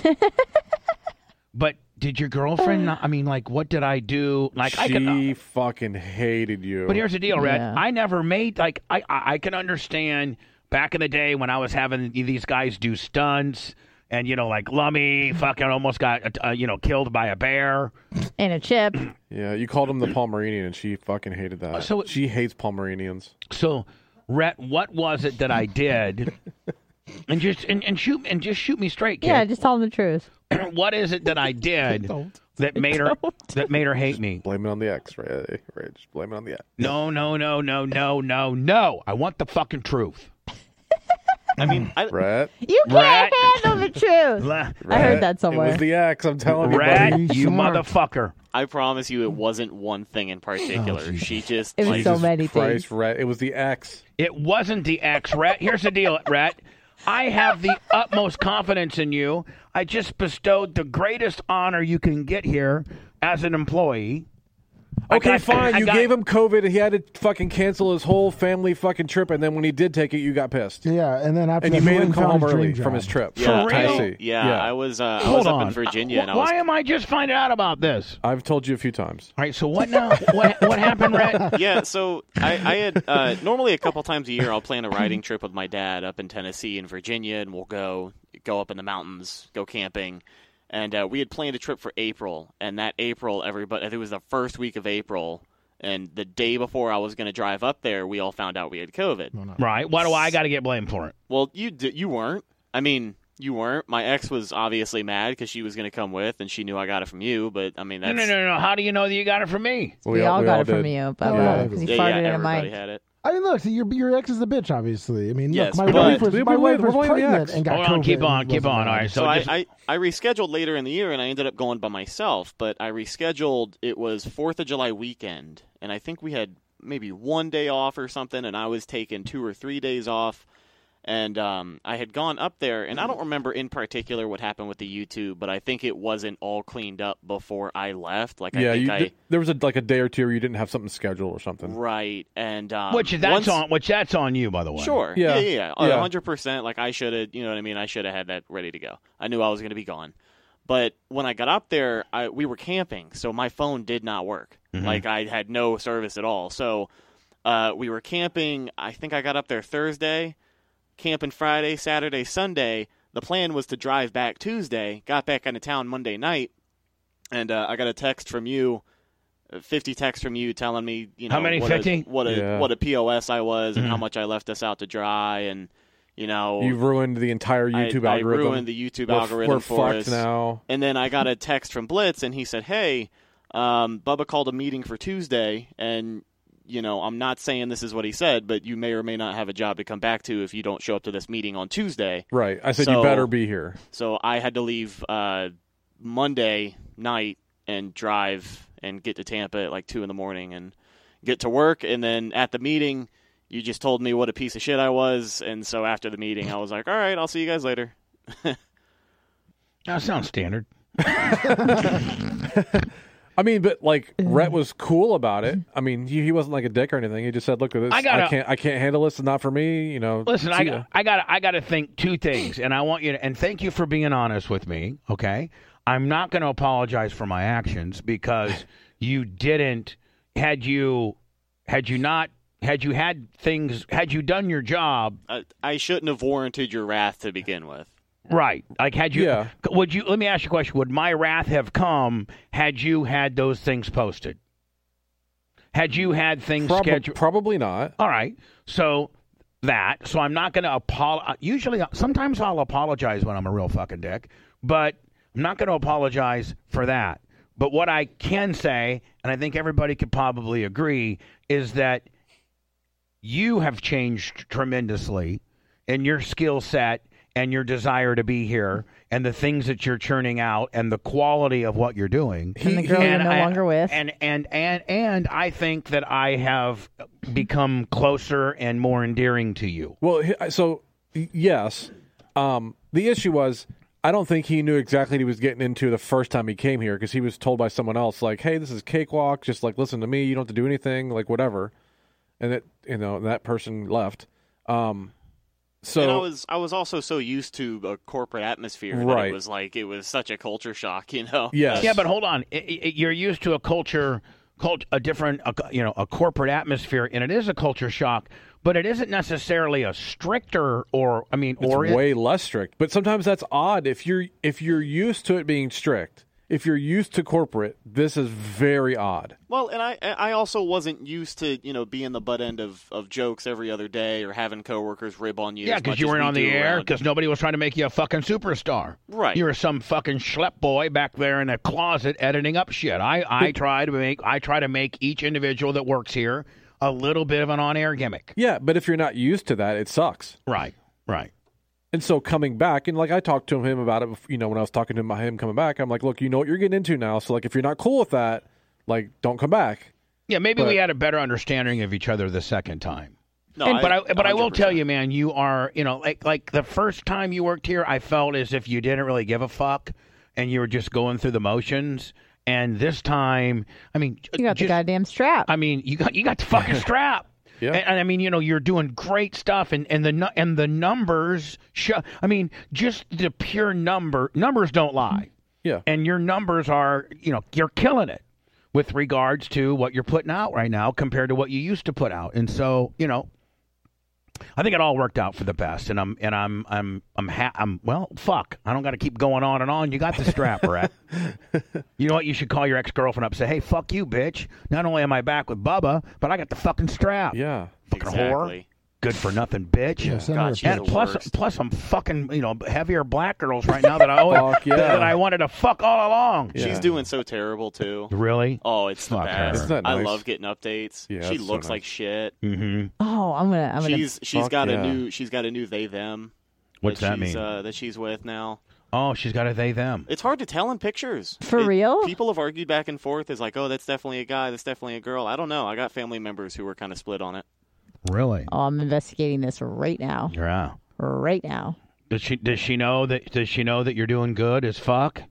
but did your girlfriend? Not, I mean, like, what did I do? Like, she I could. Uh, fucking hated you. but here's the deal, Red. Yeah. I never made like I, I I can understand back in the day when I was having these guys do stunts. And, you know, like Lummy fucking almost got, uh, you know, killed by a bear. And a chip. Yeah, you called him the Pomeranian, and she fucking hated that. Uh, so- she hates Pomeranians. So, Rhett, what was it that I did? and just and, and shoot and just shoot me straight, kid. Yeah, just tell him the truth. What is it that I did Don't. that made her that made her hate me? Blame it on the X, right? Right, just blame it on the X. No, no, no, no, no, no, no. I want the fucking truth. I mean, I, Rat, You can't Rat. handle the truth. La- I heard that it somewhere. was the X. I'm telling you, Rat, buddy. you Smart. motherfucker. I promise you, it wasn't one thing in particular. Jesus. she just It was like so Jesus many Christ, things. Rat. It was the X. It wasn't the X, Rat. Here's the deal, Rat. I have the utmost confidence in you. I just bestowed the greatest honor you can get here as an employee. I Okay, got- fine. I You got- gave him COVID. He had to fucking cancel his whole family fucking trip, and then when he did take it, you got pissed. Yeah, and then after And that, you made he him went come and home found his early dream from job. his trip. yeah, For real? I, yeah, Yeah. I was uh, I Hold was up on. in Virginia, and I Why was am I just finding out about this? I've told you a few times. All right, so what now? what, what happened, Rat? yeah, so I, I had uh, normally a couple times a year I'll plan a riding trip with my dad up in Tennessee and Virginia, and we'll go go up in the mountains, go camping, and uh, we had planned a trip for April, and that April, everybody, I think it was the first week of April, and the day before I was going to drive up there, we all found out we had COVID. Right. Why do I got to get blamed for it? Well, you d- you weren't. I mean, you weren't. My ex was obviously mad because she was going to come with, and she knew I got it from you. But I mean, No, that's no, no, no. How do you know that you got it from me? We, all got it from you, but Yeah. because you yeah, farted yeah, in a everybody mic. had it. I mean, look, see, your your ex is a bitch, obviously. I mean, Yes, look, my but- wife was We- my we- wife we're was blaming the pregnant ex. and got Hold on, COVID keep on, and keep wasn't on. All allowed. right, So So I, just- I, I rescheduled later in the year, and I ended up going by myself. But I rescheduled. It was fourth of July weekend, and I think we had maybe one day off or something, and I was taking two or three days off. And um, I had gone up there, and I don't remember in particular what happened with the YouTube, but I think it wasn't all cleaned up before I left. Like I Yeah, think you, I th- there was a, like a day or two where you didn't have something scheduled or something. right, and um, which that's once, on. Which that's on you, by the way. Sure. Yeah. Yeah, yeah, yeah. Yeah. hundred percent. Like I should have, you know what I mean? I should have had that ready to go. I knew I was going to be gone. But when I got up there, I, we were camping, so my phone did not work. Mhm. Like I had no service at all. So uh, we were camping. I think I got up there Thursday, camping Friday, Saturday, Sunday. The plan was to drive back Tuesday, got back into town Monday night, and uh, I got a text from you, fifty texts from you telling me, you know, how many what fifty? A, what a Yeah. what a P O S I was and Mhm. how much I left us out to dry, and you know, You've ruined the entire YouTube I, algorithm. I ruined the YouTube we're, algorithm we're for fucked us. now. And then I got a text from Blitz, and he said, "Hey, um, Bubba called a meeting for Tuesday, and you know, I'm not saying this is what he said, but you may or may not have a job to come back to if you don't show up to this meeting on Tuesday." Right. I said So- you better be here. So I had to leave uh, Monday night and drive and get to Tampa at like two in the morning and get to work. And then at the meeting, you just told me what a piece of shit I was. And so after the meeting, I was like, all right, I'll see you guys later. That sounds standard. I mean, but like Rhett was cool about it. I mean, he, he wasn't like a dick or anything. He just said, "Look at this. I I, gotta- can't. I can't handle this. It's not for me." You know. Listen, see I ya. got, I got, I got to think two things, and I want you to, and thank you for being honest with me. Okay, I'm not going to apologize for my actions because you didn't. Had you, had you not, had you had things, had you done your job, I, I shouldn't have warranted your wrath to begin with. right? Like, had you, Yeah. would you? Let me ask you a question: would my wrath have come had you had those things posted? Had you had things Prob- scheduled? Probably not. All right. So that. So I'm not going to apologize. Usually, sometimes I'll apologize when I'm a real fucking dick, but I'm not going to apologize for that. But what I can say, and I think everybody could probably agree, is that you have changed tremendously in your skill set and your desire to be here and the things that you're churning out and the quality of what you're doing. And the girl you're no I- longer with. And, and, and, and I think that I have become closer and more endearing to you. Well, he- so y- yes. Um, the issue was, I don't think he knew exactly what he was getting into the first time he came here because he was told by someone else, like, "Hey, this is cakewalk. Just like listen to me. You don't have to do anything. Like whatever." And that you know that person left. Um, so and I was I was also so used to a corporate atmosphere that Right. it was like it was such a culture shock, you know. Yes. Yeah, but hold on. I- I- You're used to a culture, cult, a different, a, you know, a corporate atmosphere, and it is a culture shock. But it isn't necessarily a stricter, or I mean, it's or it- way less strict. But sometimes that's odd if you're if you're used to it being strict. If you're used to corporate, this is very odd. Well, and I I also wasn't used to, you know, being the butt end of, of jokes every other day or having coworkers rib on you. yeah, as because much you as weren't we on the do air, around- because nobody was trying to make you a fucking superstar. Right. You were some fucking schlep boy back there in a closet editing up shit. I, I try to make I try to make each individual that works here a little bit of an on-air gimmick. Yeah, but if you're not used to that, it sucks. Right, right. And so coming back, and like I talked to him about it, you know, when I was talking to him about him coming back, I'm like, look, you know what you're getting into now. So like, if you're not cool with that, like, don't come back. Yeah, maybe But- we had a better understanding of each other the second time. No, And- I- but I but I will one hundred tell percent. you, man, you are you know like like the first time you worked here, I felt as if you didn't really give a fuck, and you were just going through the motions. And this time, I mean, You got the just- goddamn strap. I mean, you got you got the fucking strap. Yeah. And, and I mean, you know, you're doing great stuff, and, and the nu- and the numbers show. I mean, just the pure number numbers don't lie. Yeah. And your numbers are, you know, you're killing it with regards to what you're putting out right now compared to what you used to put out. And so, you know, I think it all worked out for the best. And I'm and I'm I'm I'm ha- I'm well, fuck. I don't got to keep going on and on. You got the strap, Brett. You know what? You should call your ex-girlfriend up and say, "Hey, fuck you, bitch. Not only am I back with Bubba, but I got the fucking strap." Yeah. Fucking whore. Exactly. Good for nothing, bitch. Yeah, send her God, a she's And the plus, worst. plus, I'm fucking, you know, heavier black girls right now that I always, Fuck yeah. that I wanted to fuck all along. Yeah. She's doing so terrible too. Really? Oh, it's the Fuck her. best. Isn't that I nice? love getting updates. Yeah, she that's so looks nice. like shit. Mm-hmm. oh, I'm gonna. I'm gonna. She's she's Fuck got yeah. a new she's got a new they them. What's that she's, mean? Uh, that she's with now. Oh, she's got a they them. It's hard to tell in pictures. For It- real? People have argued back and forth. Is like, oh, that's definitely a guy. That's definitely a girl. I don't know. I got family members who were kind of split on it. Really? oh, I'm investigating this right now. Yeah. Right now. Does she does she know that does she know that you're doing good as fuck?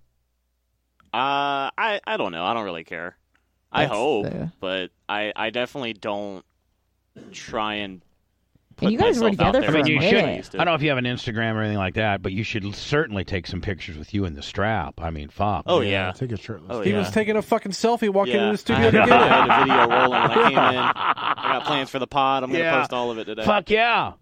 Uh, I I don't know. I don't really care. I That's hope, the- but I I definitely don't try and. Put And you guys were myself out together there for I a mean, you as much as I minute. used should. to. I don't know if you have an Instagram or anything like that, but you should certainly take some pictures with you in the strap. I mean, fuck. Oh yeah. Take it shirtless. Oh He yeah. was taking a fucking selfie walking Yeah. into the studio to I get it. had a video rolling when I came in. I got plans for the pod. I'm going to Yeah. post all of it today. Fuck yeah.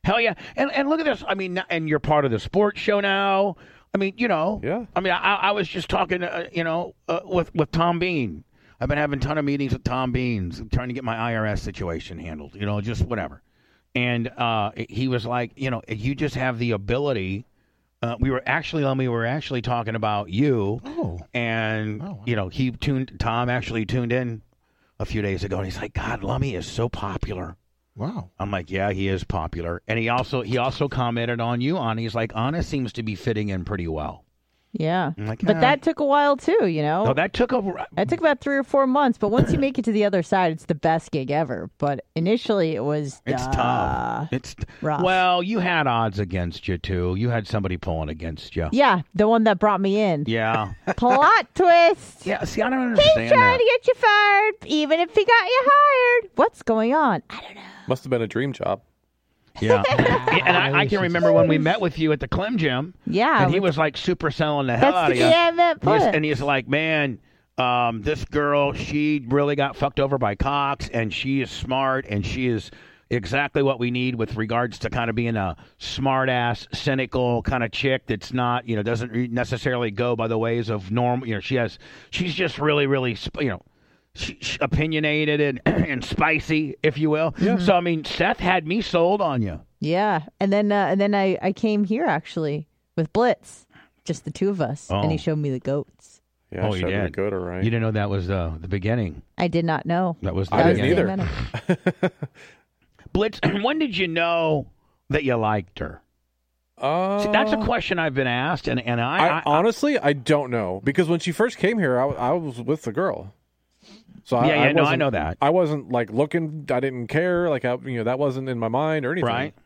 Hell yeah. And and look at this. I mean, and you're part of the sports show now. I mean, you know. Yeah. I mean, I, I was just talking, uh, you know, uh, with, with Tom Bean. I've been having a ton of meetings with Tom Beans, trying to get my I R S situation handled, you know, just whatever. And uh, he was like, you know, you just have the ability. Uh, we were actually, we were actually talking about you. Oh. And, oh, wow. you know, he tuned, Tom actually tuned in a few days ago, and he's like, God, Lummy is so popular. Wow. I'm like, yeah, he is popular. And he also he also commented on you, on he's like, Anna seems to be fitting in pretty well. Yeah. Like, but ah. that took a while, too, you know? No, that took a... That took about three or four months, but once you make it to the other side, it's the best gig ever. But initially, it was It's uh, tough. It's rough. Well, you had odds against you, too. You had somebody pulling against you. Yeah, the one that brought me in. Yeah. Plot twist. Yeah, see, I don't understand He's trying that. to get you fired, even if he got you hired. What's going on? I don't know. Must have been a dream job. Yeah. And I, I can remember when we met with you at the Clem Gym. Yeah. And he was like super selling the hell That's out the of you. key I meant He was- put. and he's like, man, um, this girl, she really got fucked over by Cox, and she is smart, and she is exactly what we need with regards to kind of being a smart-ass, cynical kind of chick that's not, you know, doesn't re- necessarily go by the ways of normal. You know, she has, she's just really, really, sp- you know, She, she opinionated and, and spicy, if you will. Yeah. So I mean, Seth had me sold on you. Yeah, and then uh, and then I, I came here actually with Blitz, just the two of us, Oh. and he showed me the goats. Yeah, oh, you showed me did. the goat, all right. You didn't know that was uh, the beginning. I did not know. That was the I beginning. didn't either. Blitz, when did you know that you liked her? Uh, See, that's a question I've been asked, and and I, I, I honestly I don't know because when she first came here, I, I was with the girl. So I, Yeah, yeah, I no, I wasn't- know that. I wasn't like looking. I didn't care. Like I, you know, that wasn't in my mind or anything. right.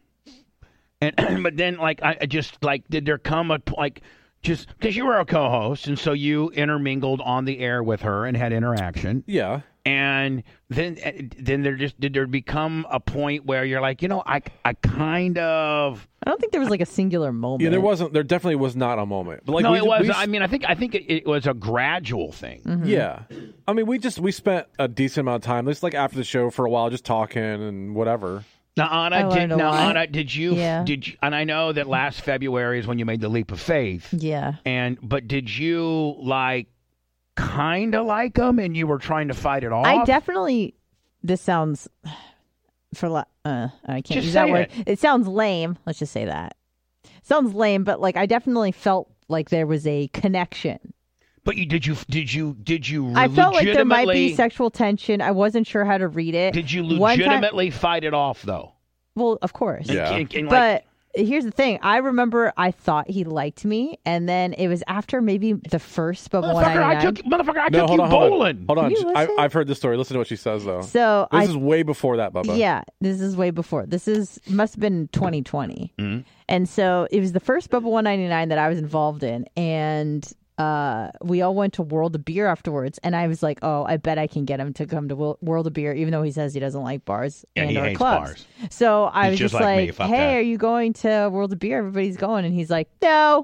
And but then like I I just like did there come a like just because you were a co-host, and so you intermingled on the air with her and had interaction. Yeah. And then, then there just did there become a point where you're like, you know, I, I kind of. I don't think there was like a singular moment. Yeah, there wasn't. There definitely was not a moment. But like no, we, it was. we- I mean, I think I think it, it was a gradual thing. Mm-hmm. Yeah, I mean, we just we spent a decent amount of time, just like after the show for a while, just talking and whatever. Now, I Anna, did, learned a now, lot. Anna, did you? Yeah. Did you, and I know that last February is when you made the leap of faith. Yeah. And but did you like kind of like him, and you were trying to fight it off? I definitely. This sounds for la- uh, I can't Just use that say word. it. It sounds lame. Let's just say that. Sounds lame, but like I definitely felt like there was a connection. But you did you did you did you? I felt like there might be legitimately- sexual tension. I wasn't sure how to read it. Did you One time- legitimately fight it off though? Well, of course. And- and- and, like, But here's the thing. I remember I thought he liked me, and then it was after maybe the first Bubba one Motherfucker, I ninety-nine. took motherfucker, I no, took hold you on, hold on. bowling. Hold on. You I, listen? I've heard this story. Listen to what she says though. So this I, is way before that, Bubba. Yeah, this is way before. This is must have been twenty twenty. Mm-hmm. And so it was the first Bubba one ninety-nine that I was involved in, and uh, we all went to World of Beer afterwards. And I was like, "Oh, I bet I can get him to come to Wo- World of Beer, even though he says he doesn't like bars Yeah, and he or hates clubs." bars. So I He's was just just like me. like, Fuck "Hey, that." are you going to World of Beer? Everybody's going." And he's like, "No."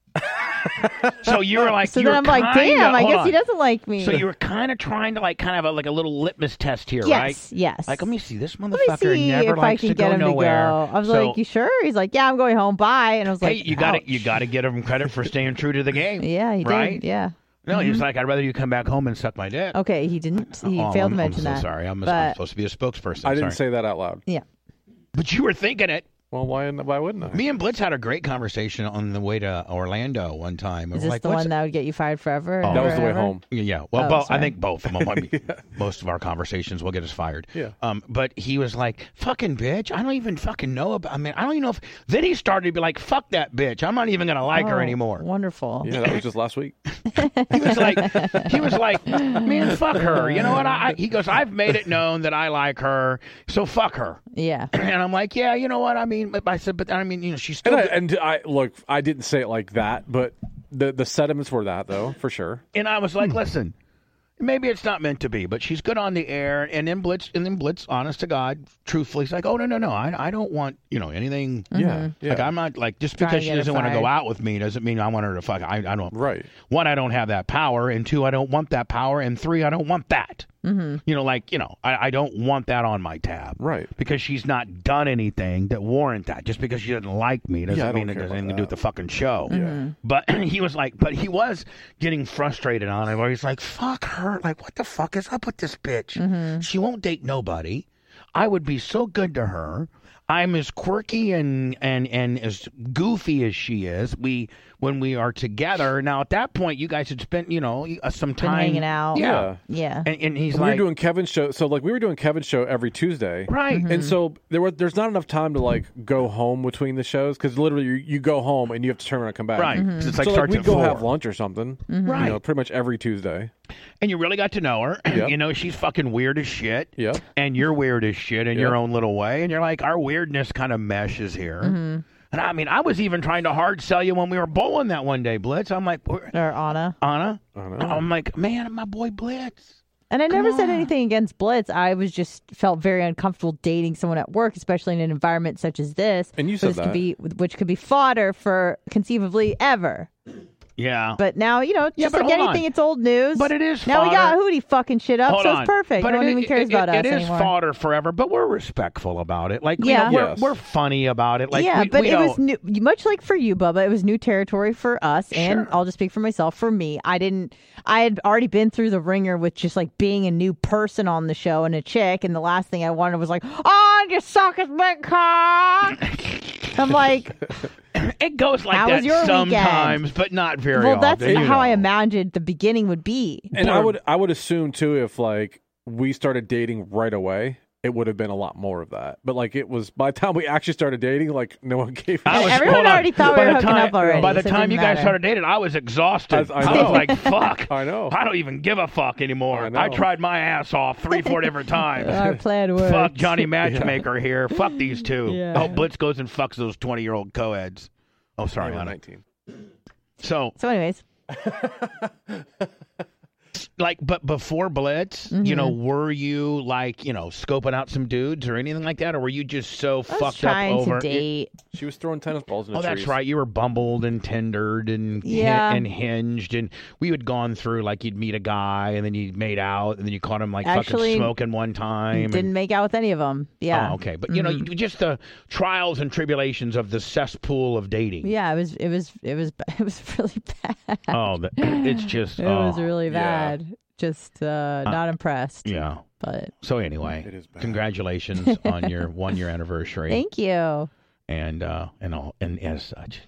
So you were like, So you then were I'm like, kinda- "Damn, I hold guess he on. doesn't like me." So you were kind of trying to like kind of a, like a little litmus test here, Yes, right? yes. Like, let me see this Let me motherfucker see never if I likes can to get go him nowhere. to go. I was So, like, "You sure?" He's like, "Yeah, I'm going home. Bye." And I was hey, like, you got to "Ouch." you got to give him credit for staying true to the game. Yeah, he right? did. Yeah. No, he was Mhm. like, I'd rather you come back home and suck my dick. Okay, he didn't. He Oh, failed I'm, to mention I'm that. so sorry. I'm, I'm but, supposed to be a spokesperson. I didn't Sorry. say that out loud. Yeah. But you were thinking it. Well, why? Why wouldn't I? Me and Blitz had a great conversation on the way to Orlando one time. Is We're this like, the what's one that would get you fired forever? Oh. and That was the way forever? home. Yeah, yeah. Well, Oh, both, I sorry. think both of them. Might be, most of our conversations will get us fired. Yeah. Um, but he was like, "Fucking bitch! I don't even fucking know about. I mean, I don't even know if." Then he started to be like, "Fuck that bitch! I'm not even gonna like her Oh, anymore." Wonderful. Yeah, that was just last week. He was like, "He was like, man, fuck her. You know what? I, I, he goes, I've made it known that I like her, so fuck her." Yeah. And I'm like, "Yeah, you know what? I mean," but I said, "But I mean, you know, she's still." And I, and I look, I didn't say it like that, but the the sentiments were that though, for sure. And I was like, listen, maybe it's not meant to be, but she's good on the air. And then Blitz, and then Blitz, honest to God, truthfully, he's like, oh, no, no, no. I, I don't want, you know, anything. Yeah, yeah. Like, I'm not, like, just Trying because to she get her doesn't want to go fired. out with me doesn't mean I want her to fuck. I, I don't. Right. One, I don't have that power. And two, I don't want that power. And three, I don't want that. Mm-hmm. You know, like, you know, I, I don't want that on my tab. Right. Because she's not done anything that warrant that. Just because she doesn't like me doesn't Yeah, I don't mean it care has about anything to do with that. the fucking show. Mm-hmm. But he was like, but he was getting frustrated on it where he's like, fuck her. Like, what the fuck is up with this bitch? Mm-hmm. She won't date nobody. I would be so good to her. I'm as quirky and, and, and as goofy as she is. We when we are together. Now, at that point, you guys had spent, you know, uh, some Been time. hanging out. Yeah. Yeah. And, and he's we like, were doing Kevin's show. So, like, we were doing Kevin's show every Tuesday. right. Mm-hmm. And so there were there's not enough time to, like, go home between the shows because literally you, you go home and you have to turn around and come back. Right. 'Cause it's like so, like, starts we'd at go four. have lunch or something. Right. You know, pretty much every Tuesday. And you really got to know her. Yep. You know, she's fucking weird as shit. Yep. And you're weird as shit in Yep. your own little way. And you're like, our weirdness kind of meshes here. Mm-hmm. And I mean, I was even trying to hard sell you when we were bowling that one day, Blitz. I'm like, Or Anna. Anna? I know. I'm like, man, my boy Blitz. And I Come never said on. anything against Blitz. I was just felt very uncomfortable dating someone at work, especially in an environment such as this. And you which said could that. be, which could be fodder for conceivably ever. Yeah. But now, you know, Yeah, just but like hold anything, on. it's old news. But it is Now we got fodder. Hootie fucking shit up, Hold so on. it's perfect. But no one it, even it- cares it, about us It is anymore. fodder forever, but we're respectful about it. Like, Yeah. you know, we're, Yes. we're funny about it. Like, yeah, we, but we it don't- was new, much like for you, Bubba. It was new territory for us, and Sure. I'll just speak for myself. For me, I didn't. I had already been through the ringer with just like being a new person on the show and a chick, and the last thing I wanted was like, "Oh, you suck his big cock." I'm like, It goes like How that was your sometimes, weekend? but not very well, often. that's you how I know. imagined the beginning would be. And I would I would assume too if like we started dating right away, it would have been a lot more of that. But like it was by the time we actually started dating, like no one gave. I was, Everyone hold on. already thought we By were the hooking time, up already, By the so it time didn't you guys matter. started dating, I was exhausted. I- I I, know. was like, fuck. I know. I don't even give a fuck anymore. I know. I tried my ass off three, four different times. Our plan worked. Fuck Johnny Matchmaker here. Fuck these two. Yeah. Oh, Blitz goes and fucks those twenty-year-old co-eds. Oh, sorry, Yeah, Anna. nineteen. So, So, anyways, like, but before Blitz, Mm-hmm. you know, were you like, you know, scoping out some dudes or anything like that, or were you just so I was fucked up trying over? to date. She was throwing tennis balls in the Oh, that's trees. right. You were bumbled and tendered and Yeah. and hinged, and we had gone through like you'd meet a guy and then you made out and then you caught him like Actually, fucking smoking one time. Didn't and, make out with any of them. Yeah. Oh, okay, but you know, Mhm. you- just the trials and tribulations of the cesspool of dating. Yeah, it was. It was. It was. It was really bad. Oh, the, it's just. It oh, was really yeah. bad. Just uh, not impressed. Yeah. But So anyway, It is bad. congratulations on your one year anniversary. thank you. and uh, and all and as such,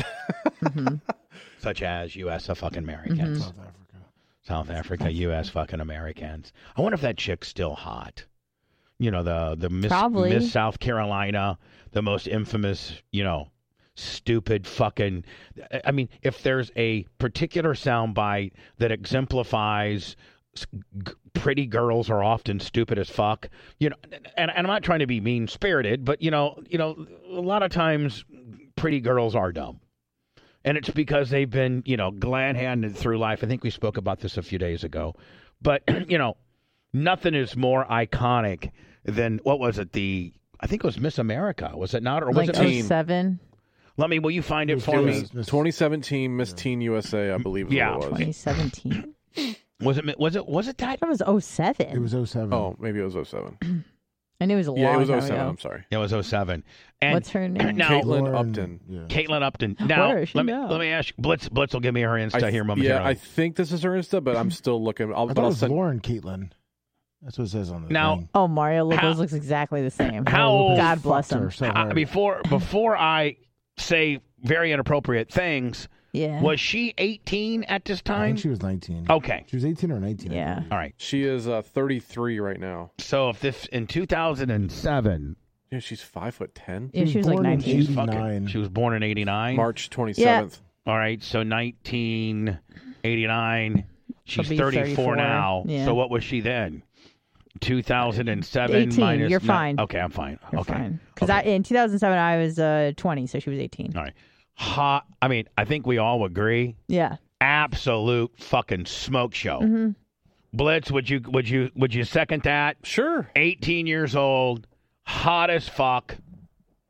Mm-hmm. such as U S fucking Americans, South Africa. South Africa, U S fucking Americans. I wonder if that chick's still hot. You know, the the Miss Probably. Miss South Carolina, the most infamous, you know, stupid fucking. I mean, if there's a particular soundbite that exemplifies. s- g- Pretty girls are often stupid as fuck, you know, and, and I'm not trying to be mean spirited, but you know, you know, a lot of times pretty girls are dumb, and it's because they've been, you know, glad handed through life. I think we spoke about this a few days ago, but you know, nothing is more iconic than what was it? The I think it was Miss America, was it not, or was Like it? oh Miss, seven, let me. Will you find it was for It me? was twenty seventeen Miss Teen U S A, I believe. Is Yeah. what it was. twenty seventeen. Was it? Was it? Was it that? That was oh seven. It was oh seven. Oh, maybe it was oh seven. I knew it was a long Yeah, it was time oh seven. ago. I'm sorry. It was oh seven. And What's her name? Now, Caitlin Lauren- Upton. Yeah. Caitlin Upton. Now, Where is she let me now? let me ask you, Blitz. Blitz will give me her Insta I th- here momentarily. Yeah, I think this is her Insta, but I'm still looking. I'll, I but thought it I'll was send. Lauren Caitlin. That's what it says on the Now- thing. Oh, Mario Lopez How- looks exactly the same. How old- God bless Fucked him. her so Uh, hard. before before I say very inappropriate things, Yeah. was she eighteen at this I time? think she was nineteen. Okay. She was eighteen or nineteen. I Yeah. believe. All right. She is uh, thirty-three right now. So if this in two thousand seven, Yeah, she's five foot ten. Yeah, she was like born in nineteen. she's fucking. eighty-nine. She was born in eighty-nine. March twenty-seventh. All right. So nineteen eighty-nine. She's She'll be thirty-four thirty-four. now. Yeah. So what was she then? two thousand seven eighteen. minus. You're ni- fine. Okay, I'm fine. You're okay. fine. Because Okay. in two thousand seven, I was uh, twenty, so she was eighteen. All right. Hot. I mean, I think we all agree. Yeah. Absolute fucking smoke show. Mm-hmm. Blitz, would you would you would you second that? Sure. eighteen years old, hot as fuck.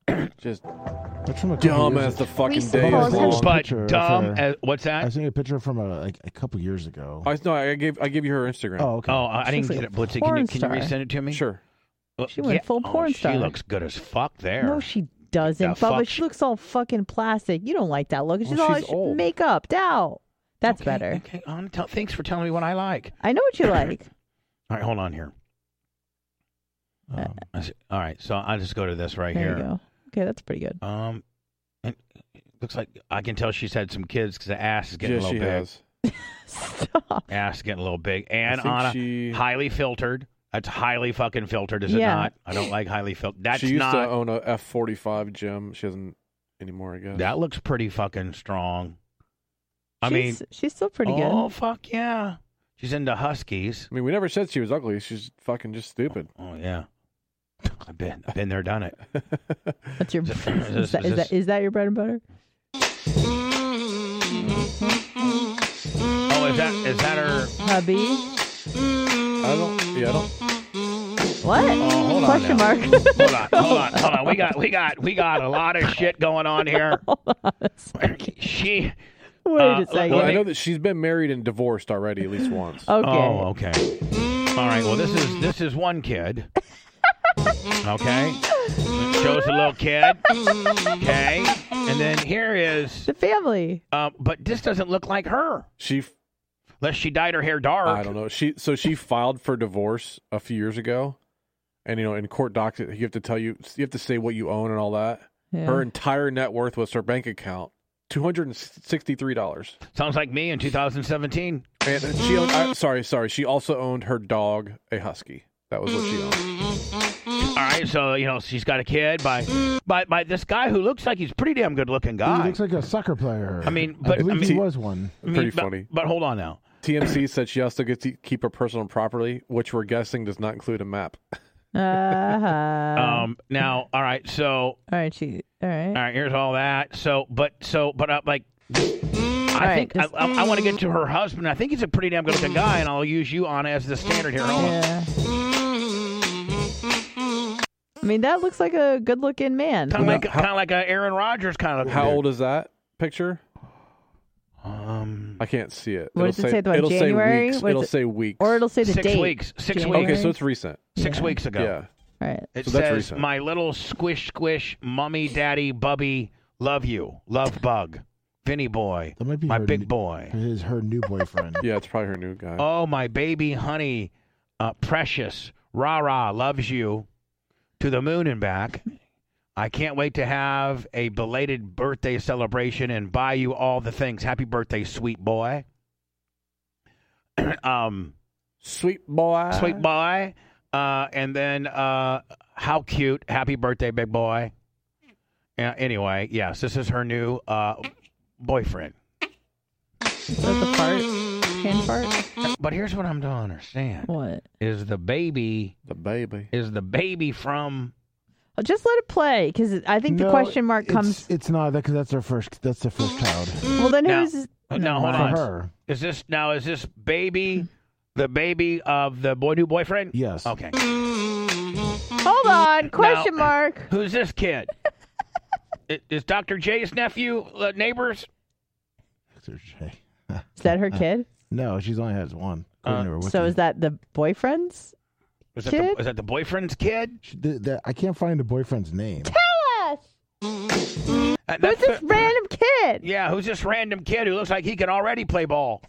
Just That's from a couple dumb years as the ago. fucking Reese day Paul's is had- long. But Picture dumb of, uh, as what's I that? seen a picture from a like a couple years ago. I no, I gave I gave you her Instagram. Oh, okay. Oh, I didn't She's get like it. Blitzy, a can you, porn can you star. resend it to me? Sure. Uh, She went full oh, porn She star. looks good as fuck there. No, she doesn't. The Bubba, fuck she she- looks all fucking plastic. You don't like that look. She's Well, all she's old. makeup. Dow. That's Okay, better. Okay, um, tell, thanks for telling me what I like. I know what you like. All right, hold on here. Um, I see- All right, so I'll just go to this right There here. you go. Okay, that's pretty good. Um, and it looks like I can tell she's had some kids because the ass is getting Yes, a she little big. has. Stop. Ass is getting a little big, and think on a she- highly filtered. That's highly fucking filtered, is it Yeah. not? I don't like highly filtered. That's she used not. to own a F forty-five gym. She doesn't anymore, I guess. That looks pretty fucking strong. I she's, mean, she's still pretty oh good. fuck yeah, she's into huskies. I mean, we never said she was ugly. She's fucking just stupid. Oh yeah, I've been I've been there, done it. That's your. Is Is, this- is this- that, is is, this- that, is that your bread and butter? Oh, is that is that her? Hubby. I don't. Yeah, I don't. What? Oh, hold on Question now. mark. Hold on, hold on, hold on. We got we got we got a lot of shit going on here. Hold on a second. She. Wait Uh, a second. Well, I know that she's been married and divorced already at least once. Okay. Oh, okay. All right. Well, this is this is one kid. Okay. Shows a little kid. Okay. And then here is. The family. Uh, but this doesn't look like her. She, f- Unless she dyed her hair dark. I don't know. She so she filed for divorce a few years ago, and you know, in court docs, you have to tell you, you have to say what you own and all that. Yeah. Her entire net worth was her bank account, two hundred and sixty-three dollars. Sounds like me in two thousand seventeen. And she owned. I, sorry, sorry. She also owned her dog, a husky. That was what she owned. All right, so you know she's got a kid by by by this guy who looks like he's a pretty damn good looking guy. He looks like a soccer player. I mean, I but believe I mean, he was one. I mean, Pretty but- funny. But hold on now. T M C said she also gets to keep her personal property, which we're guessing does not include a map. Uh-huh. Um. Now, all right. So, all right, she. All right. all right. Here's all that. So, but so, but uh, like, I right, think just- I, I, I want to get to her husband. I think he's a pretty damn good looking guy, and I'll use you on as the standard here. Hold on. Yeah. I mean, that looks like a good-looking man. Kind of like kind of like a Aaron Rodgers kind of. How old is that picture? Um, I can't see it. What it'll does it say, about it'll January? say weeks. What is It'll it? say weeks. Or it'll say the six date. weeks. Six January. weeks. Okay, so it's recent. Six Yeah. weeks ago. Yeah. All right. It So that's says, recent. "My little squish squish, mommy, daddy, bubby, love you, love bug, Vinny boy, That might be my her big new- boy. His her new boyfriend. Yeah, it's probably her new guy. Oh, my baby, honey, uh, precious, rah rah, loves you, to the moon and back. I can't wait to have a belated birthday celebration and buy you all the things. Happy birthday, sweet boy." um, Sweet boy. sweet boy. Uh, and then, uh, how cute. Happy birthday, big boy. Uh, anyway, yes, this is her new uh, boyfriend. Is that the fart? Hand fart? But here's what I'm don't understand. What? Is the baby, The baby. is the baby from, Oh, just let it play, because I think the No, question mark it's- comes. It's not that because that's their first. That's their first child. Well, then Now- who's? no, hold For on. her, Is this, now, is this baby the baby of the boy new boyfriend? yes. Okay. Hold on. Question Now- mark. Who's this kid? I- Is Doctor J's nephew uh, neighbors? Doctor J. Is that her kid? No, she's only has one. according to her So wiki. is that the boyfriend's? Is that, Kid? the, is that the boyfriend's kid? She- the- the- I can't find the boyfriend's name. Tell us. Uh, Who's that's this the- random kid? Yeah, who's this random kid who looks like he can already play ball?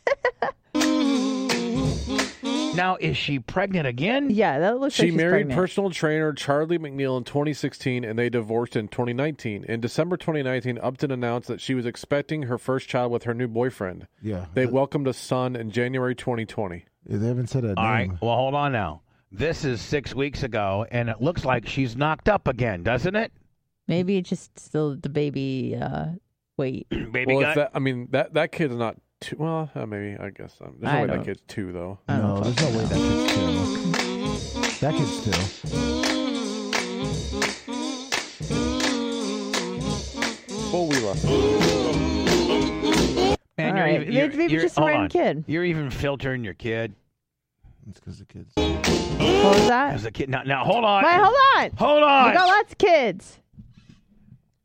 Now, is she pregnant again? Yeah, that looks She like she's married pregnant. personal trainer Charlie McNeil in twenty sixteen, and they divorced in twenty nineteen. In December twenty nineteen, Upton announced that she was expecting her first child with her new boyfriend. Yeah. They welcomed a son in January twenty twenty. They haven't said a All right, name. well, hold on now. This is six weeks ago, and it looks like she's knocked up again, doesn't it? Maybe it's just still the baby. Uh, wait. Baby Well, got... if that, I mean, that, that kid's not two. Well, uh, maybe, I guess. Um, there's no I way don't- that kid's two, though. I don't No, know. there's no way that kid's two. That kid's two. Full wheeler. Man, All you're right. even, you're, Maybe you're- just a hold random on. kid. You're even filtering your kid. It's because the kids. What was that? As a kid. Now, now, hold on. Wait, hold on. Hold We on. got lots of kids.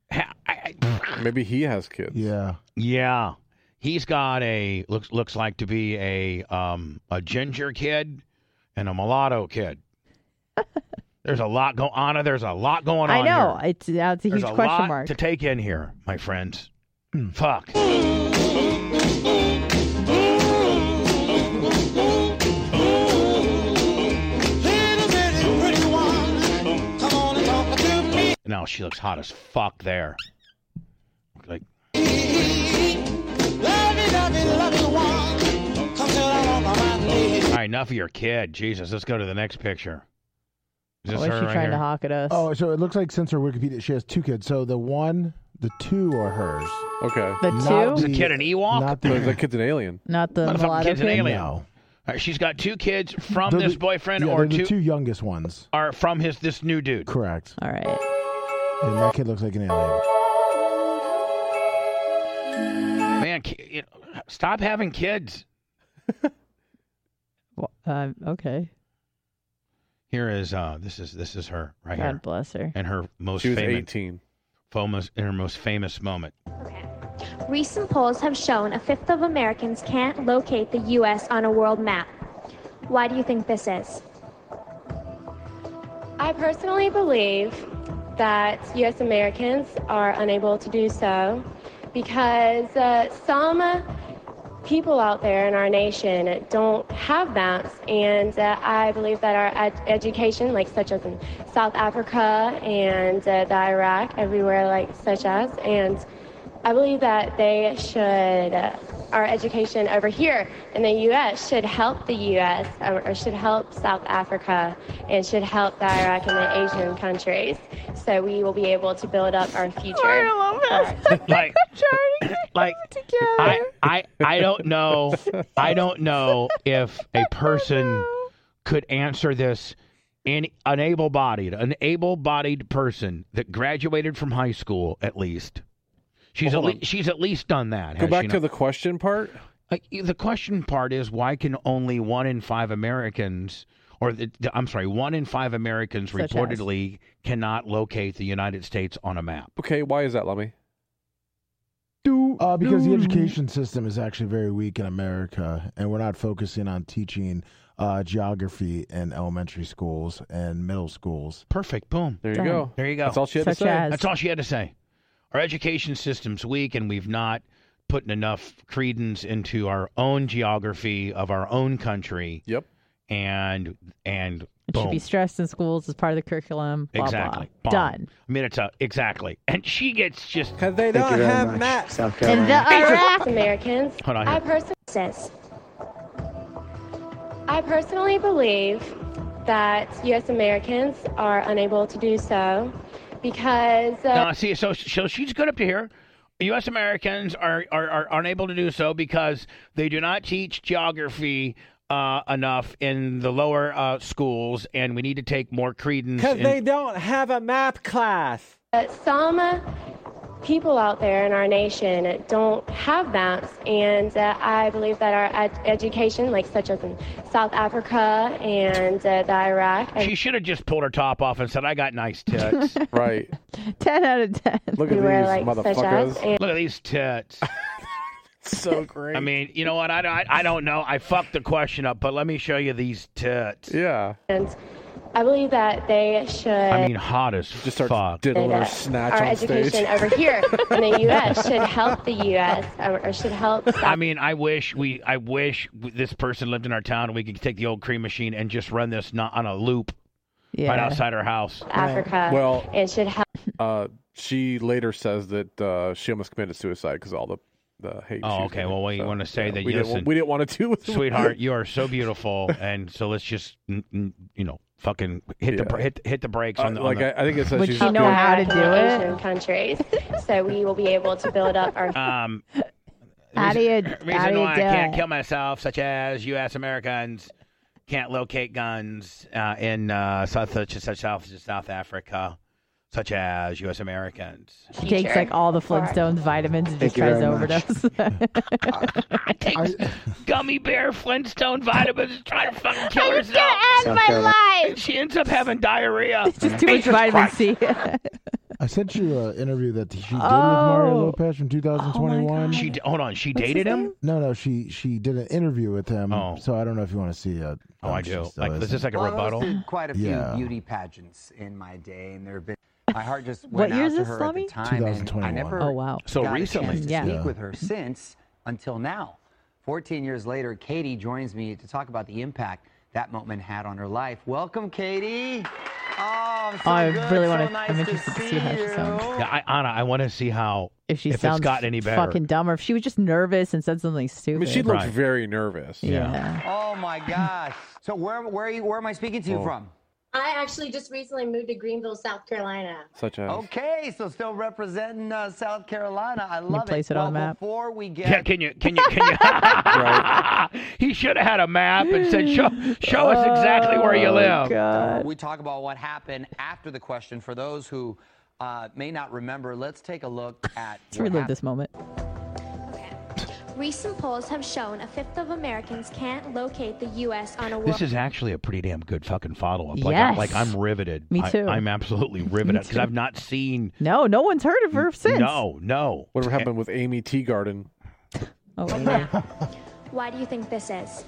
ha- I, Maybe he has kids. Yeah. Yeah. He's got a looks looks like to be a um a ginger kid and a mulatto kid. There's a lot going on. There's a lot going on. I know. Here. It's, uh, it's a There's huge a question lot mark. to take in here, my friends. Fuck. Now she looks hot as fuck there. Like. All right, enough of your kid. Jesus, let's go to the next picture. Is this What is her she right trying here? to hawk at us? Oh, so it looks like since her Wikipedia, she has two kids. So the one, the two are hers. Okay. The Not two? Is the kid an Ewok? Not No, the, the kid's an alien. Not the Motherfucking mulatto kid's an kid? alien. No. All right, she's got two kids from They're this the- boyfriend, yeah, or they're two, the two youngest ones. are from his this new dude. Correct. All right. And that kid looks like an alien. Man, ki- you know, stop having kids. Well, um, okay. Here is uh, this is this is her right God here, bless her. and her most She was famous, eighteen. famous, in her most famous moment. Recent polls have shown a fifth of Americans can't locate the U S on a world map. Why do you think this is? I personally believe that U S Americans are unable to do so because uh, some people out there in our nation don't have maps, and uh, I believe that our ed- education, like such as in South Africa and uh, the Iraq, everywhere like such as, and I believe that they should, uh, our education over here in the U S should help the U S or, or should help South Africa and should help the Iraq and the Asian countries. So we will be able to build up our future. I love it. Like, like I, I, I don't know. I don't know if a person could answer this. In an able-bodied, an able-bodied person that graduated from high school, at least. She's Well, at hold least she's at least done that. Go has back she to not? the question part. Like, the question part is, why can only one in five Americans, or the, the- I'm sorry, one in five Americans Such as. reportedly cannot locate the United States on a map? Okay, why is that, Lummy? Uh, because the education system is actually very weak in America, and we're not focusing on teaching uh, geography in elementary schools and middle schools. Perfect. Boom. There you Done. go. There you go. That's all she had Such to say. as. That's all she had to say. Our education system's weak, and we've not put enough credence into our own geography of our own country. Yep. And and It boom. should be stressed in schools as part of the curriculum. Blah, Exactly. Blah. Bomb. Done. I mean, it's a exactly, and she gets just Because they don't have maps. South And the Iraq. Americans, Hold on I here. personally says, I personally believe that U S Americans are unable to do so because uh, No, see, so so she's good up to here. U S Americans are, are, are unable to do so because they do not teach geography uh, enough in the lower uh, schools, and we need to take more credence. Because in- they don't have a map class. Uh, some people out there in our nation don't have maps, and uh, I believe that our ed- education, like such as in South Africa and uh, the Iraq, She should have just pulled her top off and said, "I got nice tits." Right. ten out of ten. Look at everywhere these like such motherfuckers. as, and Look at these tits. So great. I mean, you know what? I, I, I don't know. I fucked the question up, but let me show you these tits. Yeah. and I believe that they should. I mean, hot as Just start fuck. diddling her that snatch our on education stage. over here in the U S should help the U S or, or should help South I mean, I wish we, I wish this person lived in our town and we could take the old cream machine and just run this not on a loop Yeah. right outside our house. Africa Well- and should help. Uh, she later says that uh, she almost committed suicide because all the, the hate. Oh, she was okay. getting. Well, we So, want to say yeah, that we you didn't, listen, we didn't want to do it. sweetheart, you are so beautiful, and so let's just, mm, mm, you know, fucking hit the Yeah. br- hit hit the brakes Uh, on the. like on the I, I think it says Would she's she just know doing- how to Iraq do and it? Asian countries, so we will be able to build up our. um, How do you, reason how do you why do I can't it? kill myself, such as U S Americans can't locate guns uh, in uh, South such as South South Africa, such as U S Americans. She takes like all the Flintstones vitamins and just tries to overdose. I take gummy bear Flintstone vitamins, trying to fucking kill I'm herself. gonna end my life. And she ends up having diarrhea. It's just too much vitamin C. I sent you an interview that she did with Oh. Mario Lopez from two thousand twenty-one. She d- hold on. She What's dated his him. name? no, no, she she did an interview with him. Oh. So I don't know if you want to see it. Oh, I She do. still Like, is isn't. this like a Well, I've rebuttal? hosted quite a few Yeah. beauty pageants in my day, and there have been. My heart just What went year out is to this, her at Slummy? the time, and I twenty never Oh, wow. So got a recently. chance to Yeah. speak Yeah. with her since until now. Fourteen years later, Katie joins me to talk about the impact that moment had on her life. Welcome, Katie. Oh, I'm so Oh, I good. really so want to. nice I'm interested to see how she you. sounds. Yeah, I, Anna, I want to see how If she if sounds it's gotten any better. fucking dumb, or if she was just nervous and said something stupid. I mean, she looks Right. very nervous. Yeah. Oh my gosh. So where where are you, where am I speaking to you Oh. from? I actually just recently moved to Greenville, South Carolina. Such as. Okay, so still representing uh, South Carolina. I love place it. it on well, the map. before we get Yeah, can you? Can you? Can you? He should have had a map and said, "Show, show us exactly where you Oh, live." God. we talk about what happened after the question, for those who uh, may not remember, let's take a look at Let's what relive happened. this moment. Recent polls have shown a fifth of Americans can't locate the U S on a world. This is actually a pretty damn good fucking follow-up. Like, Yes. I, like I'm riveted. Me I- too. I'm absolutely riveted because too. I've not seen. No, no one's heard of her since. No, no. Whatever happened with Amy Teagarden? Oh, yeah. Why do you think this is?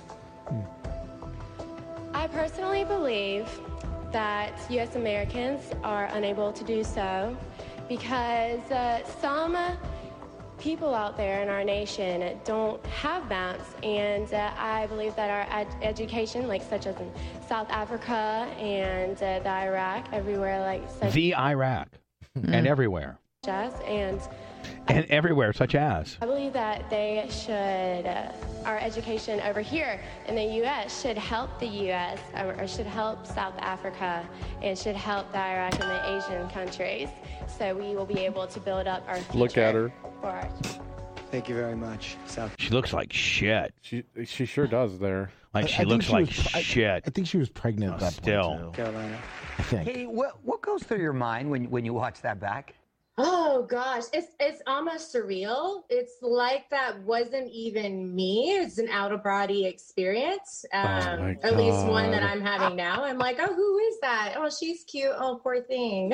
I personally believe that U S Americans are unable to do so because uh, some people out there in our nation don't have maps, and uh, I believe that our ed- education, like such as in South Africa and uh, the Iraq, everywhere like such The Iraq and everywhere as, and and everywhere such as. I believe that they should, uh, our education over here in the U S should help the U S or, or should help South Africa and should help the Iraq and the Asian countries. So we will be able to build up our future. Look at her. For our Thank you very much, South. She looks like shit. She she sure does there. Like I- she I think looks she like was pre- I- shit. I think she was pregnant Oh, at that still. point. Too. Carolina. I think. Katie, what, what goes through your mind when, when you watch that back? Oh gosh, it's it's almost surreal. It's like that wasn't even me. It's an out of body experience. Um, my at least one that God. I'm having now. I'm like, oh, who is that? Oh, she's cute. Oh, poor thing.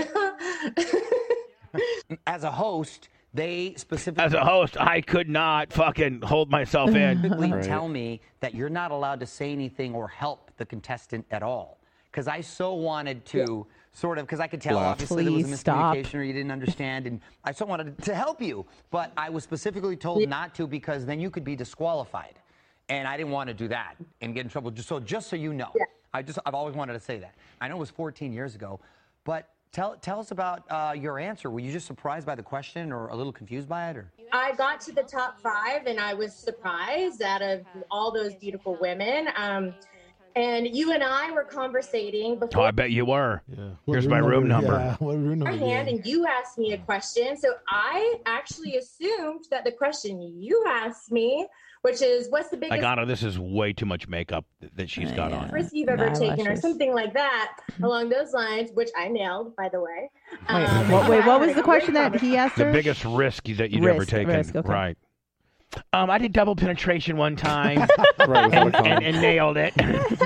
As a host, they specifically As a host, I could not fucking hold myself in. specifically Right. tell me that you're not allowed to say anything or help the contestant at all. Because I so wanted to sort of, because I could tell Laugh. obviously there was a Please stop. miscommunication or you didn't understand, and I so wanted to help you. But I was specifically told not to because then you could be disqualified. And I didn't want to do that and get in trouble. Just so, just so you know, I just, I've always wanted to say that. I know it was fourteen years ago, but tell, tell us about uh, your answer. Were you just surprised by the question or a little confused by it? Or? I got to the top five, and I was surprised out of all those beautiful women. Um, and you and I were conversating Oh, before. I bet you were. Yeah. Here's my room number. Yeah, what room number? Hand, and you asked me a question. So I actually assumed that the question you asked me, which is, what's the biggest Like, Anna, this is way too much makeup th- that she's got on. risk you've ever taken, or Eyelashes. something like that, along those lines, which I nailed, by the way. Wait, Um, what, wait, I what had was a the great question that he conversation. asked The her? biggest risk that you'd ever Risk, taken. risk, okay. Right. Um, I did double penetration one time Right, without a and, condom. and, and nailed it.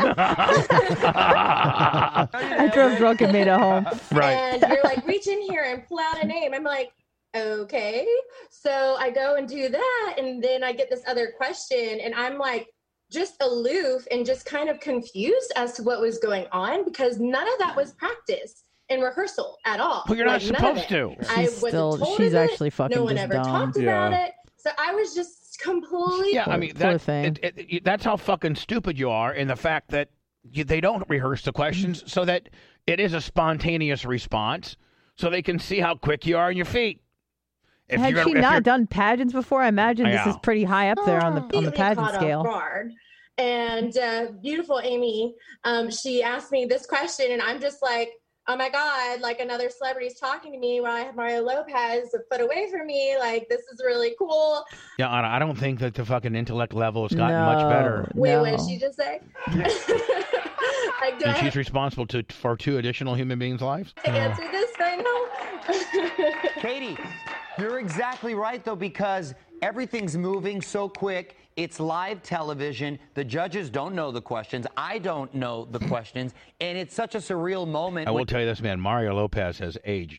I drove drunk and made it home. Right. And you're like, reach in here and pull out a name. I'm like, okay. So I go and do that. And then I get this other question. And I'm like, just aloof and just kind of confused as to what was going on, because none of that was practiced in rehearsal at all. Well, you're not Like, none of supposed it. to. I She's wasn't still- told she's of it. actually fucking No one just ever dumb. talked about Yeah. it. So I was just completely. Yeah, I Poor- mean, poor that, thing. it, it, it- that's how fucking stupid you are in the fact that you, they don't rehearse the questions so that it is a spontaneous response so they can see how quick you are on your feet. If Had you're she gonna- if not you're- done pageants before? I imagine this Yeah. is pretty high up there on the on the Completely pageant caught off scale. guard. And uh, beautiful Amy, um, she asked me this question, and I'm just like, oh my God, like another celebrity's talking to me while I have Mario Lopez a foot away from me. Like, this is really cool. Yeah, Anna, I don't think that the fucking intellect level has gotten much better. Wait, No. what did she just say? like, do I And she's have responsible to for two additional human beings' lives? to answer this right now? Katie, you're exactly right, though, because everything's moving so quick. It's live television. The judges don't know the questions. I don't know the questions. And it's such a surreal moment. I will when- tell you this, man. Mario Lopez has aged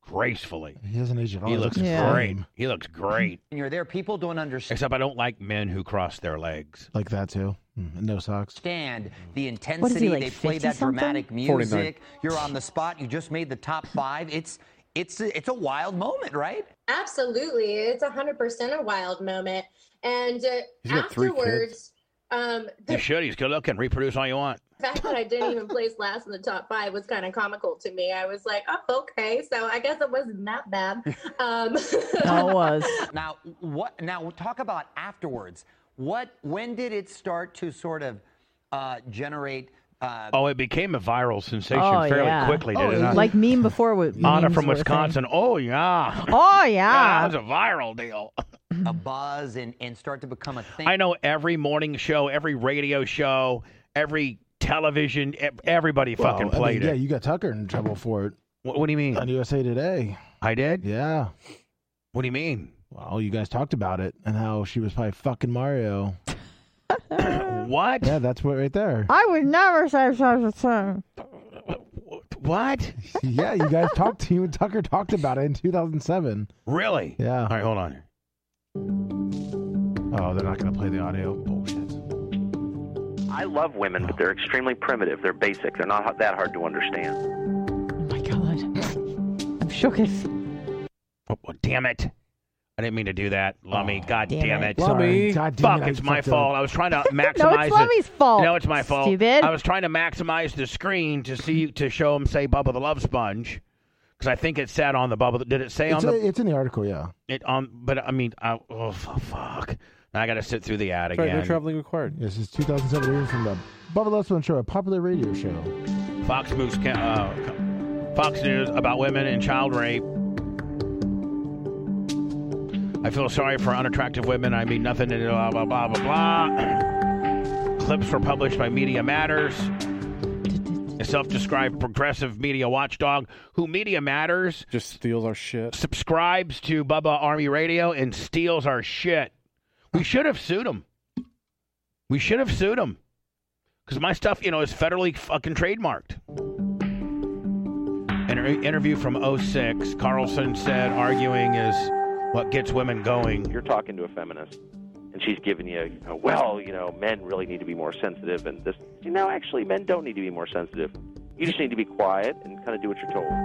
gracefully. He hasn't aged at all. He looks Yeah. great. He looks great. When you're there, people don't understand. Except I don't like men who cross their legs. Like that too. Mm, and no socks. Understand the intensity. What is he, like, they play that fifty-something? dramatic forty-nine. music. You're on the spot. You just made the top five. It's it's a, it's a wild moment, right? Absolutely. It's one hundred percent a wild moment. And uh, He's got three afterwards, um, You should. He's good looking. Reproduce all you want. the fact that I didn't even place last in the top five was kind of comical to me. I was like, oh, okay. So I guess it wasn't that bad. Um, No, it was. Now, what? Now, talk about afterwards. What? When did it start to sort of uh, generate? Uh, Oh, it became a viral sensation Oh, fairly yeah. quickly, did Oh, it not? like meme before. With Anna memes from were a thing. Wisconsin. Oh, yeah. Oh, Yeah, yeah. that was a viral deal. a buzz and, and start to become a thing. I know every morning show, every radio show, every television, e- everybody Well, fucking I mean, played yeah, it. you got Tucker in trouble for it. What, what do you mean? On U S A Today. I did? Yeah. What do you mean? Well, you guys talked about it and how she was probably fucking Mario. What? Yeah, that's what right there. I would never say such a thing. What? Yeah, you guys talked. You and Tucker talked about it in two thousand seven. Really? Yeah. All right, hold on. Oh, they're not going to play the audio. Bullshit. I love women, but they're extremely primitive. They're basic. They're not that hard to understand. Oh my god. I'm shook. As... Oh, oh, damn it. I didn't mean to do that. Lummy, Oh, God damn damn it. it. Sorry. God damn Fuck, it, I it's my fucked fault. up. I was trying to maximize No, it's Lummy's it. fault. No, it's my fault. Stupid. I was trying to maximize the screen to see to show him say Bubba the Love Sponge. Because I think it said on the Bubba. Did it say It's, on a, the it's in the article, yeah. it on but I mean I, oh fuck. Now I gotta sit through the ad Sorry, again. no traveling required. This is two thousand seven reading from the Bubba Love Sponge Show, a popular radio show. Fox News uh, Fox News about women and child rape. I feel sorry for unattractive women. I mean nothing to blah, blah, blah, blah, blah. Clips were published by Media Matters, a self-described progressive media watchdog who Media Matters just steals our shit. Subscribes to Bubba Army Radio and steals our shit. We should have sued him. We should have sued him. Because my stuff, you know, is federally fucking trademarked. Inter- interview from oh six. Carlson said arguing is what gets women going. You're talking to a feminist, and she's giving you, you know, well, you know, men really need to be more sensitive, and this, you know, actually, men don't need to be more sensitive. You just need to be quiet and kind of do what you're told.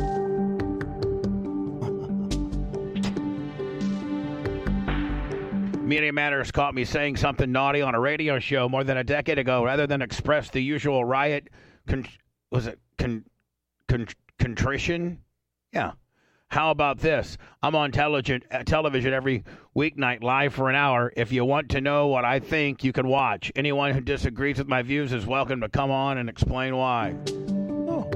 Media Matters caught me saying something naughty on a radio show more than a decade ago. Rather than express the usual riot, con- was it con- con- contrition? Yeah. How about this? I'm on television, uh, television every weeknight live for an hour. If you want to know what I think, you can watch. Anyone who disagrees with my views is welcome to come on and explain why. Oh.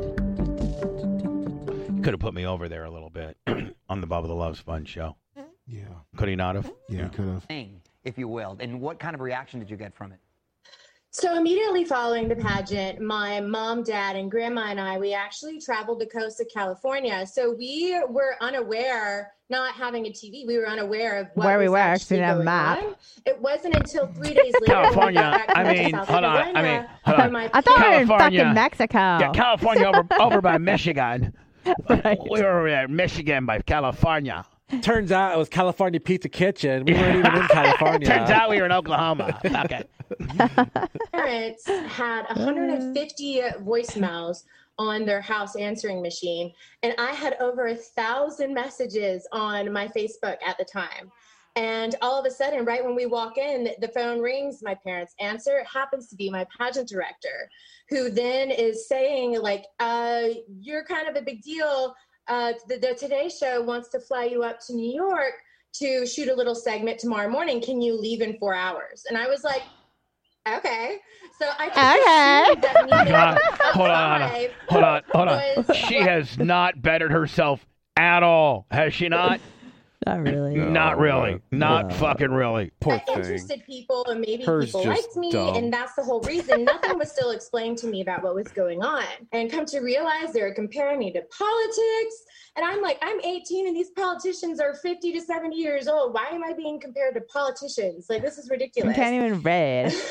You could have put me over there a little bit on the Bubba the Love Sponge show. Yeah. Could he not have? Yeah, he could have. If you will. And what kind of reaction did you get from it? So immediately following the pageant, my mom, dad, and grandma and I, we actually traveled to Costa, California. So we were unaware, not having a T V, we were unaware of what Where we was were, actually actually didn't have a going map. on. It wasn't until three days later. California. when we got back I to mean, South hold on. I Carolina, mean, hold on. my I thought we were in California. fucking Mexico. Yeah, California over over by Michigan. We were in Michigan by California. Turns out it was California Pizza Kitchen. We weren't even in California. Turns out we were in Oklahoma. Fuck it. parents had one hundred fifty voicemails on their house answering machine, and I had over a thousand messages on my Facebook at the time. And all of a sudden, right when we walk in, the phone rings, my parents answer. It happens to be my pageant director, who then is saying, like, uh, you're kind of a big deal. Uh, the, the Today Show wants to fly you up to New York to shoot a little segment tomorrow morning. Can you leave in four hours? And I was like, okay. So I Okay. that meeting God, at hold on, five hold on, hold on. was She has not bettered herself at all, has she not? Not really. Not really. Not No. fucking really. Poor that thing. interested people, and maybe Hers people just liked me, dumb. and that's the whole reason. Nothing was still explained to me about what was going on. And come to realize they were comparing me to politics. And I'm like, I'm eighteen, and these politicians are fifty to seventy years old. Why am I being compared to politicians? Like, this is You ridiculous. can't even read.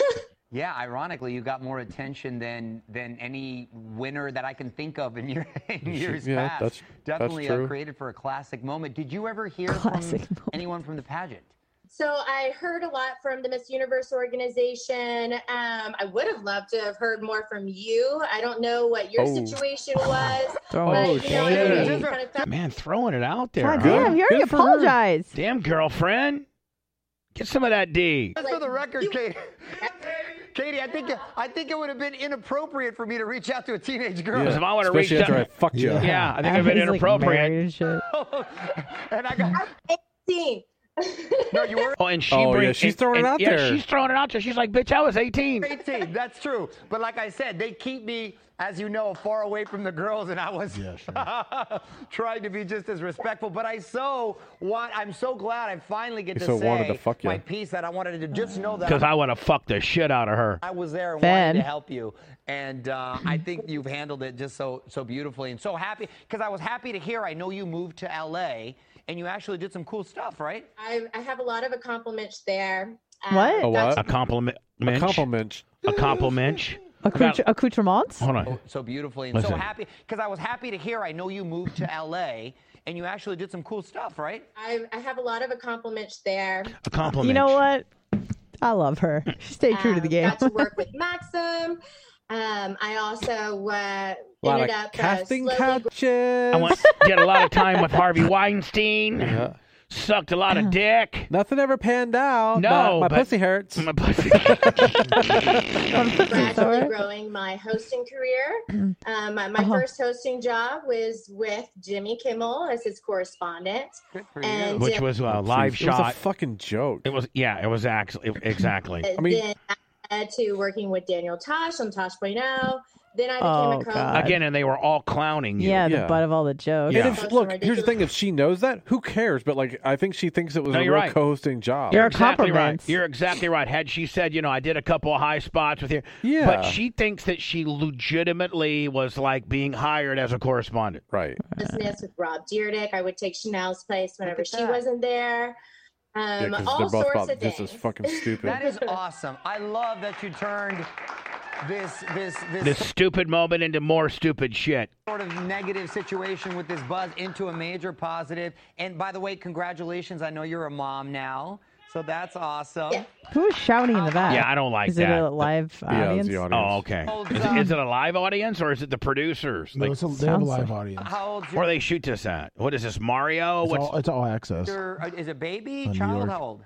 Yeah, ironically, you got more attention than than any winner that I can think of in, your, in years yeah, past. That's, Definitely that's true. Uh, created for a classic moment. Did you ever hear Classic from moment. anyone from the pageant? So I heard a lot from the Miss Universe organization. Um, I would have loved to have heard more from you. I don't know what your Oh. situation was. Throwing but, it you know, shade. everybody kind of felt Man, throwing it out there. God huh? damn, you already Good for her. apologized. Damn, girlfriend. Get some of that D. Just for the record, Katie. Katie, I think I think it would have been inappropriate for me to reach out to a teenage girl. Because if I would have reached Especially out, after I fucked you. Yeah. yeah, I think it'd been He's, like, inappropriate. married and shit. And I got eighteen. no, you were Oh, and she Oh, yeah, brings, she's and- throwing it and- out yeah, there. she's throwing it out there. She's like, bitch, I was eighteen. eighteen. That's true. But like I said, they keep me, as you know, far away from the girls, and I was Yeah, sure. trying to be just as respectful. But I so want. I'm so glad I finally get You to so say wanted to fuck my you. piece that I wanted to just know that Because I would have fucked the shit out of her. I was there and Ben. wanted to help you, and uh, I think you've handled it just so so beautifully and so happy. Because I was happy to hear. I know you moved to L A and you actually did some cool stuff, right? I, I have a lot of accomplishments there. Um, What? A what? A compliment. A compliment. A compliment. Accoutre- accoutrements? Hold on. So, so beautifully and so Listen. happy. Because I was happy to hear. I know you moved to L A and you actually did some cool stuff, right? I, I have a lot of accomplishments there. A compliment. You know what? I love her. She stayed true to the Um, game. Got to work with Maxim. Um, I also uh, A lot ended of up casting uh, slowly couches. I went, did a lot of time with Harvey Weinstein. Yeah. Sucked a lot of dick. Nothing ever panned out. No, my, my but- pussy hurts. My pussy. gradually growing my hosting career. Um, my my Uh-huh. first hosting job was with Jimmy Kimmel as his correspondent. Good for And Which was a live It was a shot. fucking joke. It was, yeah, it was actually, exactly. uh, I mean- then I led to working with Daniel Tosh on Tosh point oh. Then I became Oh, a co God. Again, and they were all clowning you. Yeah, the Yeah. butt of all the jokes. Yeah. And if, look, here's the thing: if she knows that, who cares? But like, I think she thinks it was No, a you're real right. co-hosting job. You're They're exactly right. compliments. You're exactly right. Had she said, you know, I did a couple of high spots with you, Yeah. but she thinks that she legitimately was like being hired as a correspondent. Right. business with Rob Dyrdek. I would take Chanel's place whenever at she that. wasn't there. Yeah, Um, because all they're both sorts about of just things. as fucking stupid. That is awesome. I love that you turned this this this, This stupid moment into more stupid shit. sort of negative situation with this buzz into a major positive. And by the way, congratulations. I know you're a mom now, so that's awesome. Yeah. Who is shouting in the back? Yeah, I don't like is that. it a live Yeah, audience? it's the audience. Oh, okay. Holds Is, up. is it a live audience or is it the producers? No, Like, it's a, they have a Sounds live like- audience. How old's where your, they shoot this at? What is this, Mario? It's What's all, it's all access. your uh, is it baby, Uh, New child? York. How old?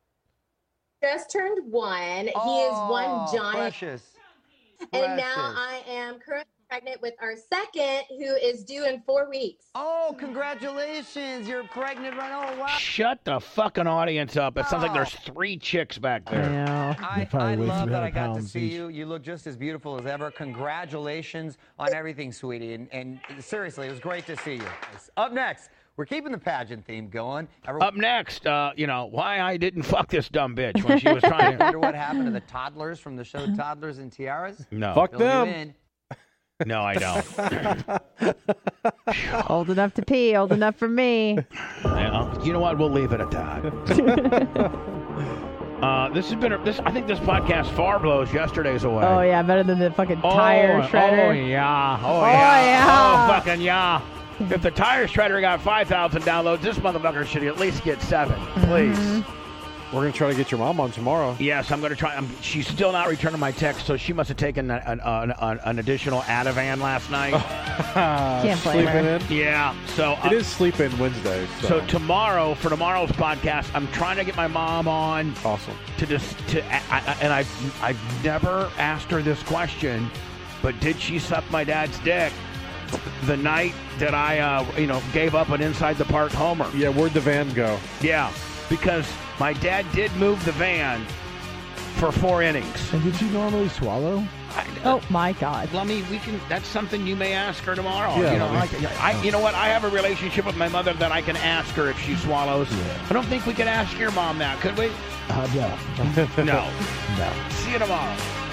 Just turned one. Oh, he is one giant. Precious. And now Precious. I am currently pregnant with our second, who is due in four weeks. Oh, congratulations! You're pregnant right now. Oh, wow. Shut the fucking audience up. It sounds like there's three chicks back I there. know. I, probably I weigh love that I 300 got to pounds see each. you. You look just as beautiful as ever. Congratulations on everything, sweetie. And, and seriously, it was great to see you. Up next, we're keeping the pageant theme going. Everyone Up next, uh, you know, why I didn't fuck this dumb bitch when she was trying to. wonder what happened to the toddlers from the show Toddlers and Tiaras? No. Fuck Fill you them. in. No, I don't. Old enough to pee, old enough for me. Yeah, you know what? We'll leave it at that. uh, this has been a, this. I think this podcast far blows yesterday's away. Oh yeah, better than the fucking tire oh, shredder. Oh yeah. Oh, Oh, yeah. yeah. Oh fucking yeah. If the tire shredder got five thousand downloads, this motherfucker should at least get seven, please. Mm-hmm. We're gonna try to get your mom on tomorrow. Yes, I'm going to try. I'm, she's still not returning my text, so she must have taken an, an, an, an additional Ativan last night. Can't blame Sleeping her. in. Yeah, so uh, It is sleep in Wednesday. So, So tomorrow, for tomorrow's podcast, I'm trying to get my mom on awesome. to just to, I, I, and I I've never asked her this question, but did she suck my dad's dick the night that I uh, you know gave up an inside the park homer? Yeah, where'd the van go? Yeah, because my dad did move the van for four innings. And did she normally swallow? I, Oh my God. Lummy, we can. That's something you may ask her tomorrow. Yeah, you know, Lummy. I, I, you know what? I have a relationship with my mother that I can ask her if she swallows. Yeah. I don't think we could ask your mom that, could we? Uh, no. No. No. See you tomorrow.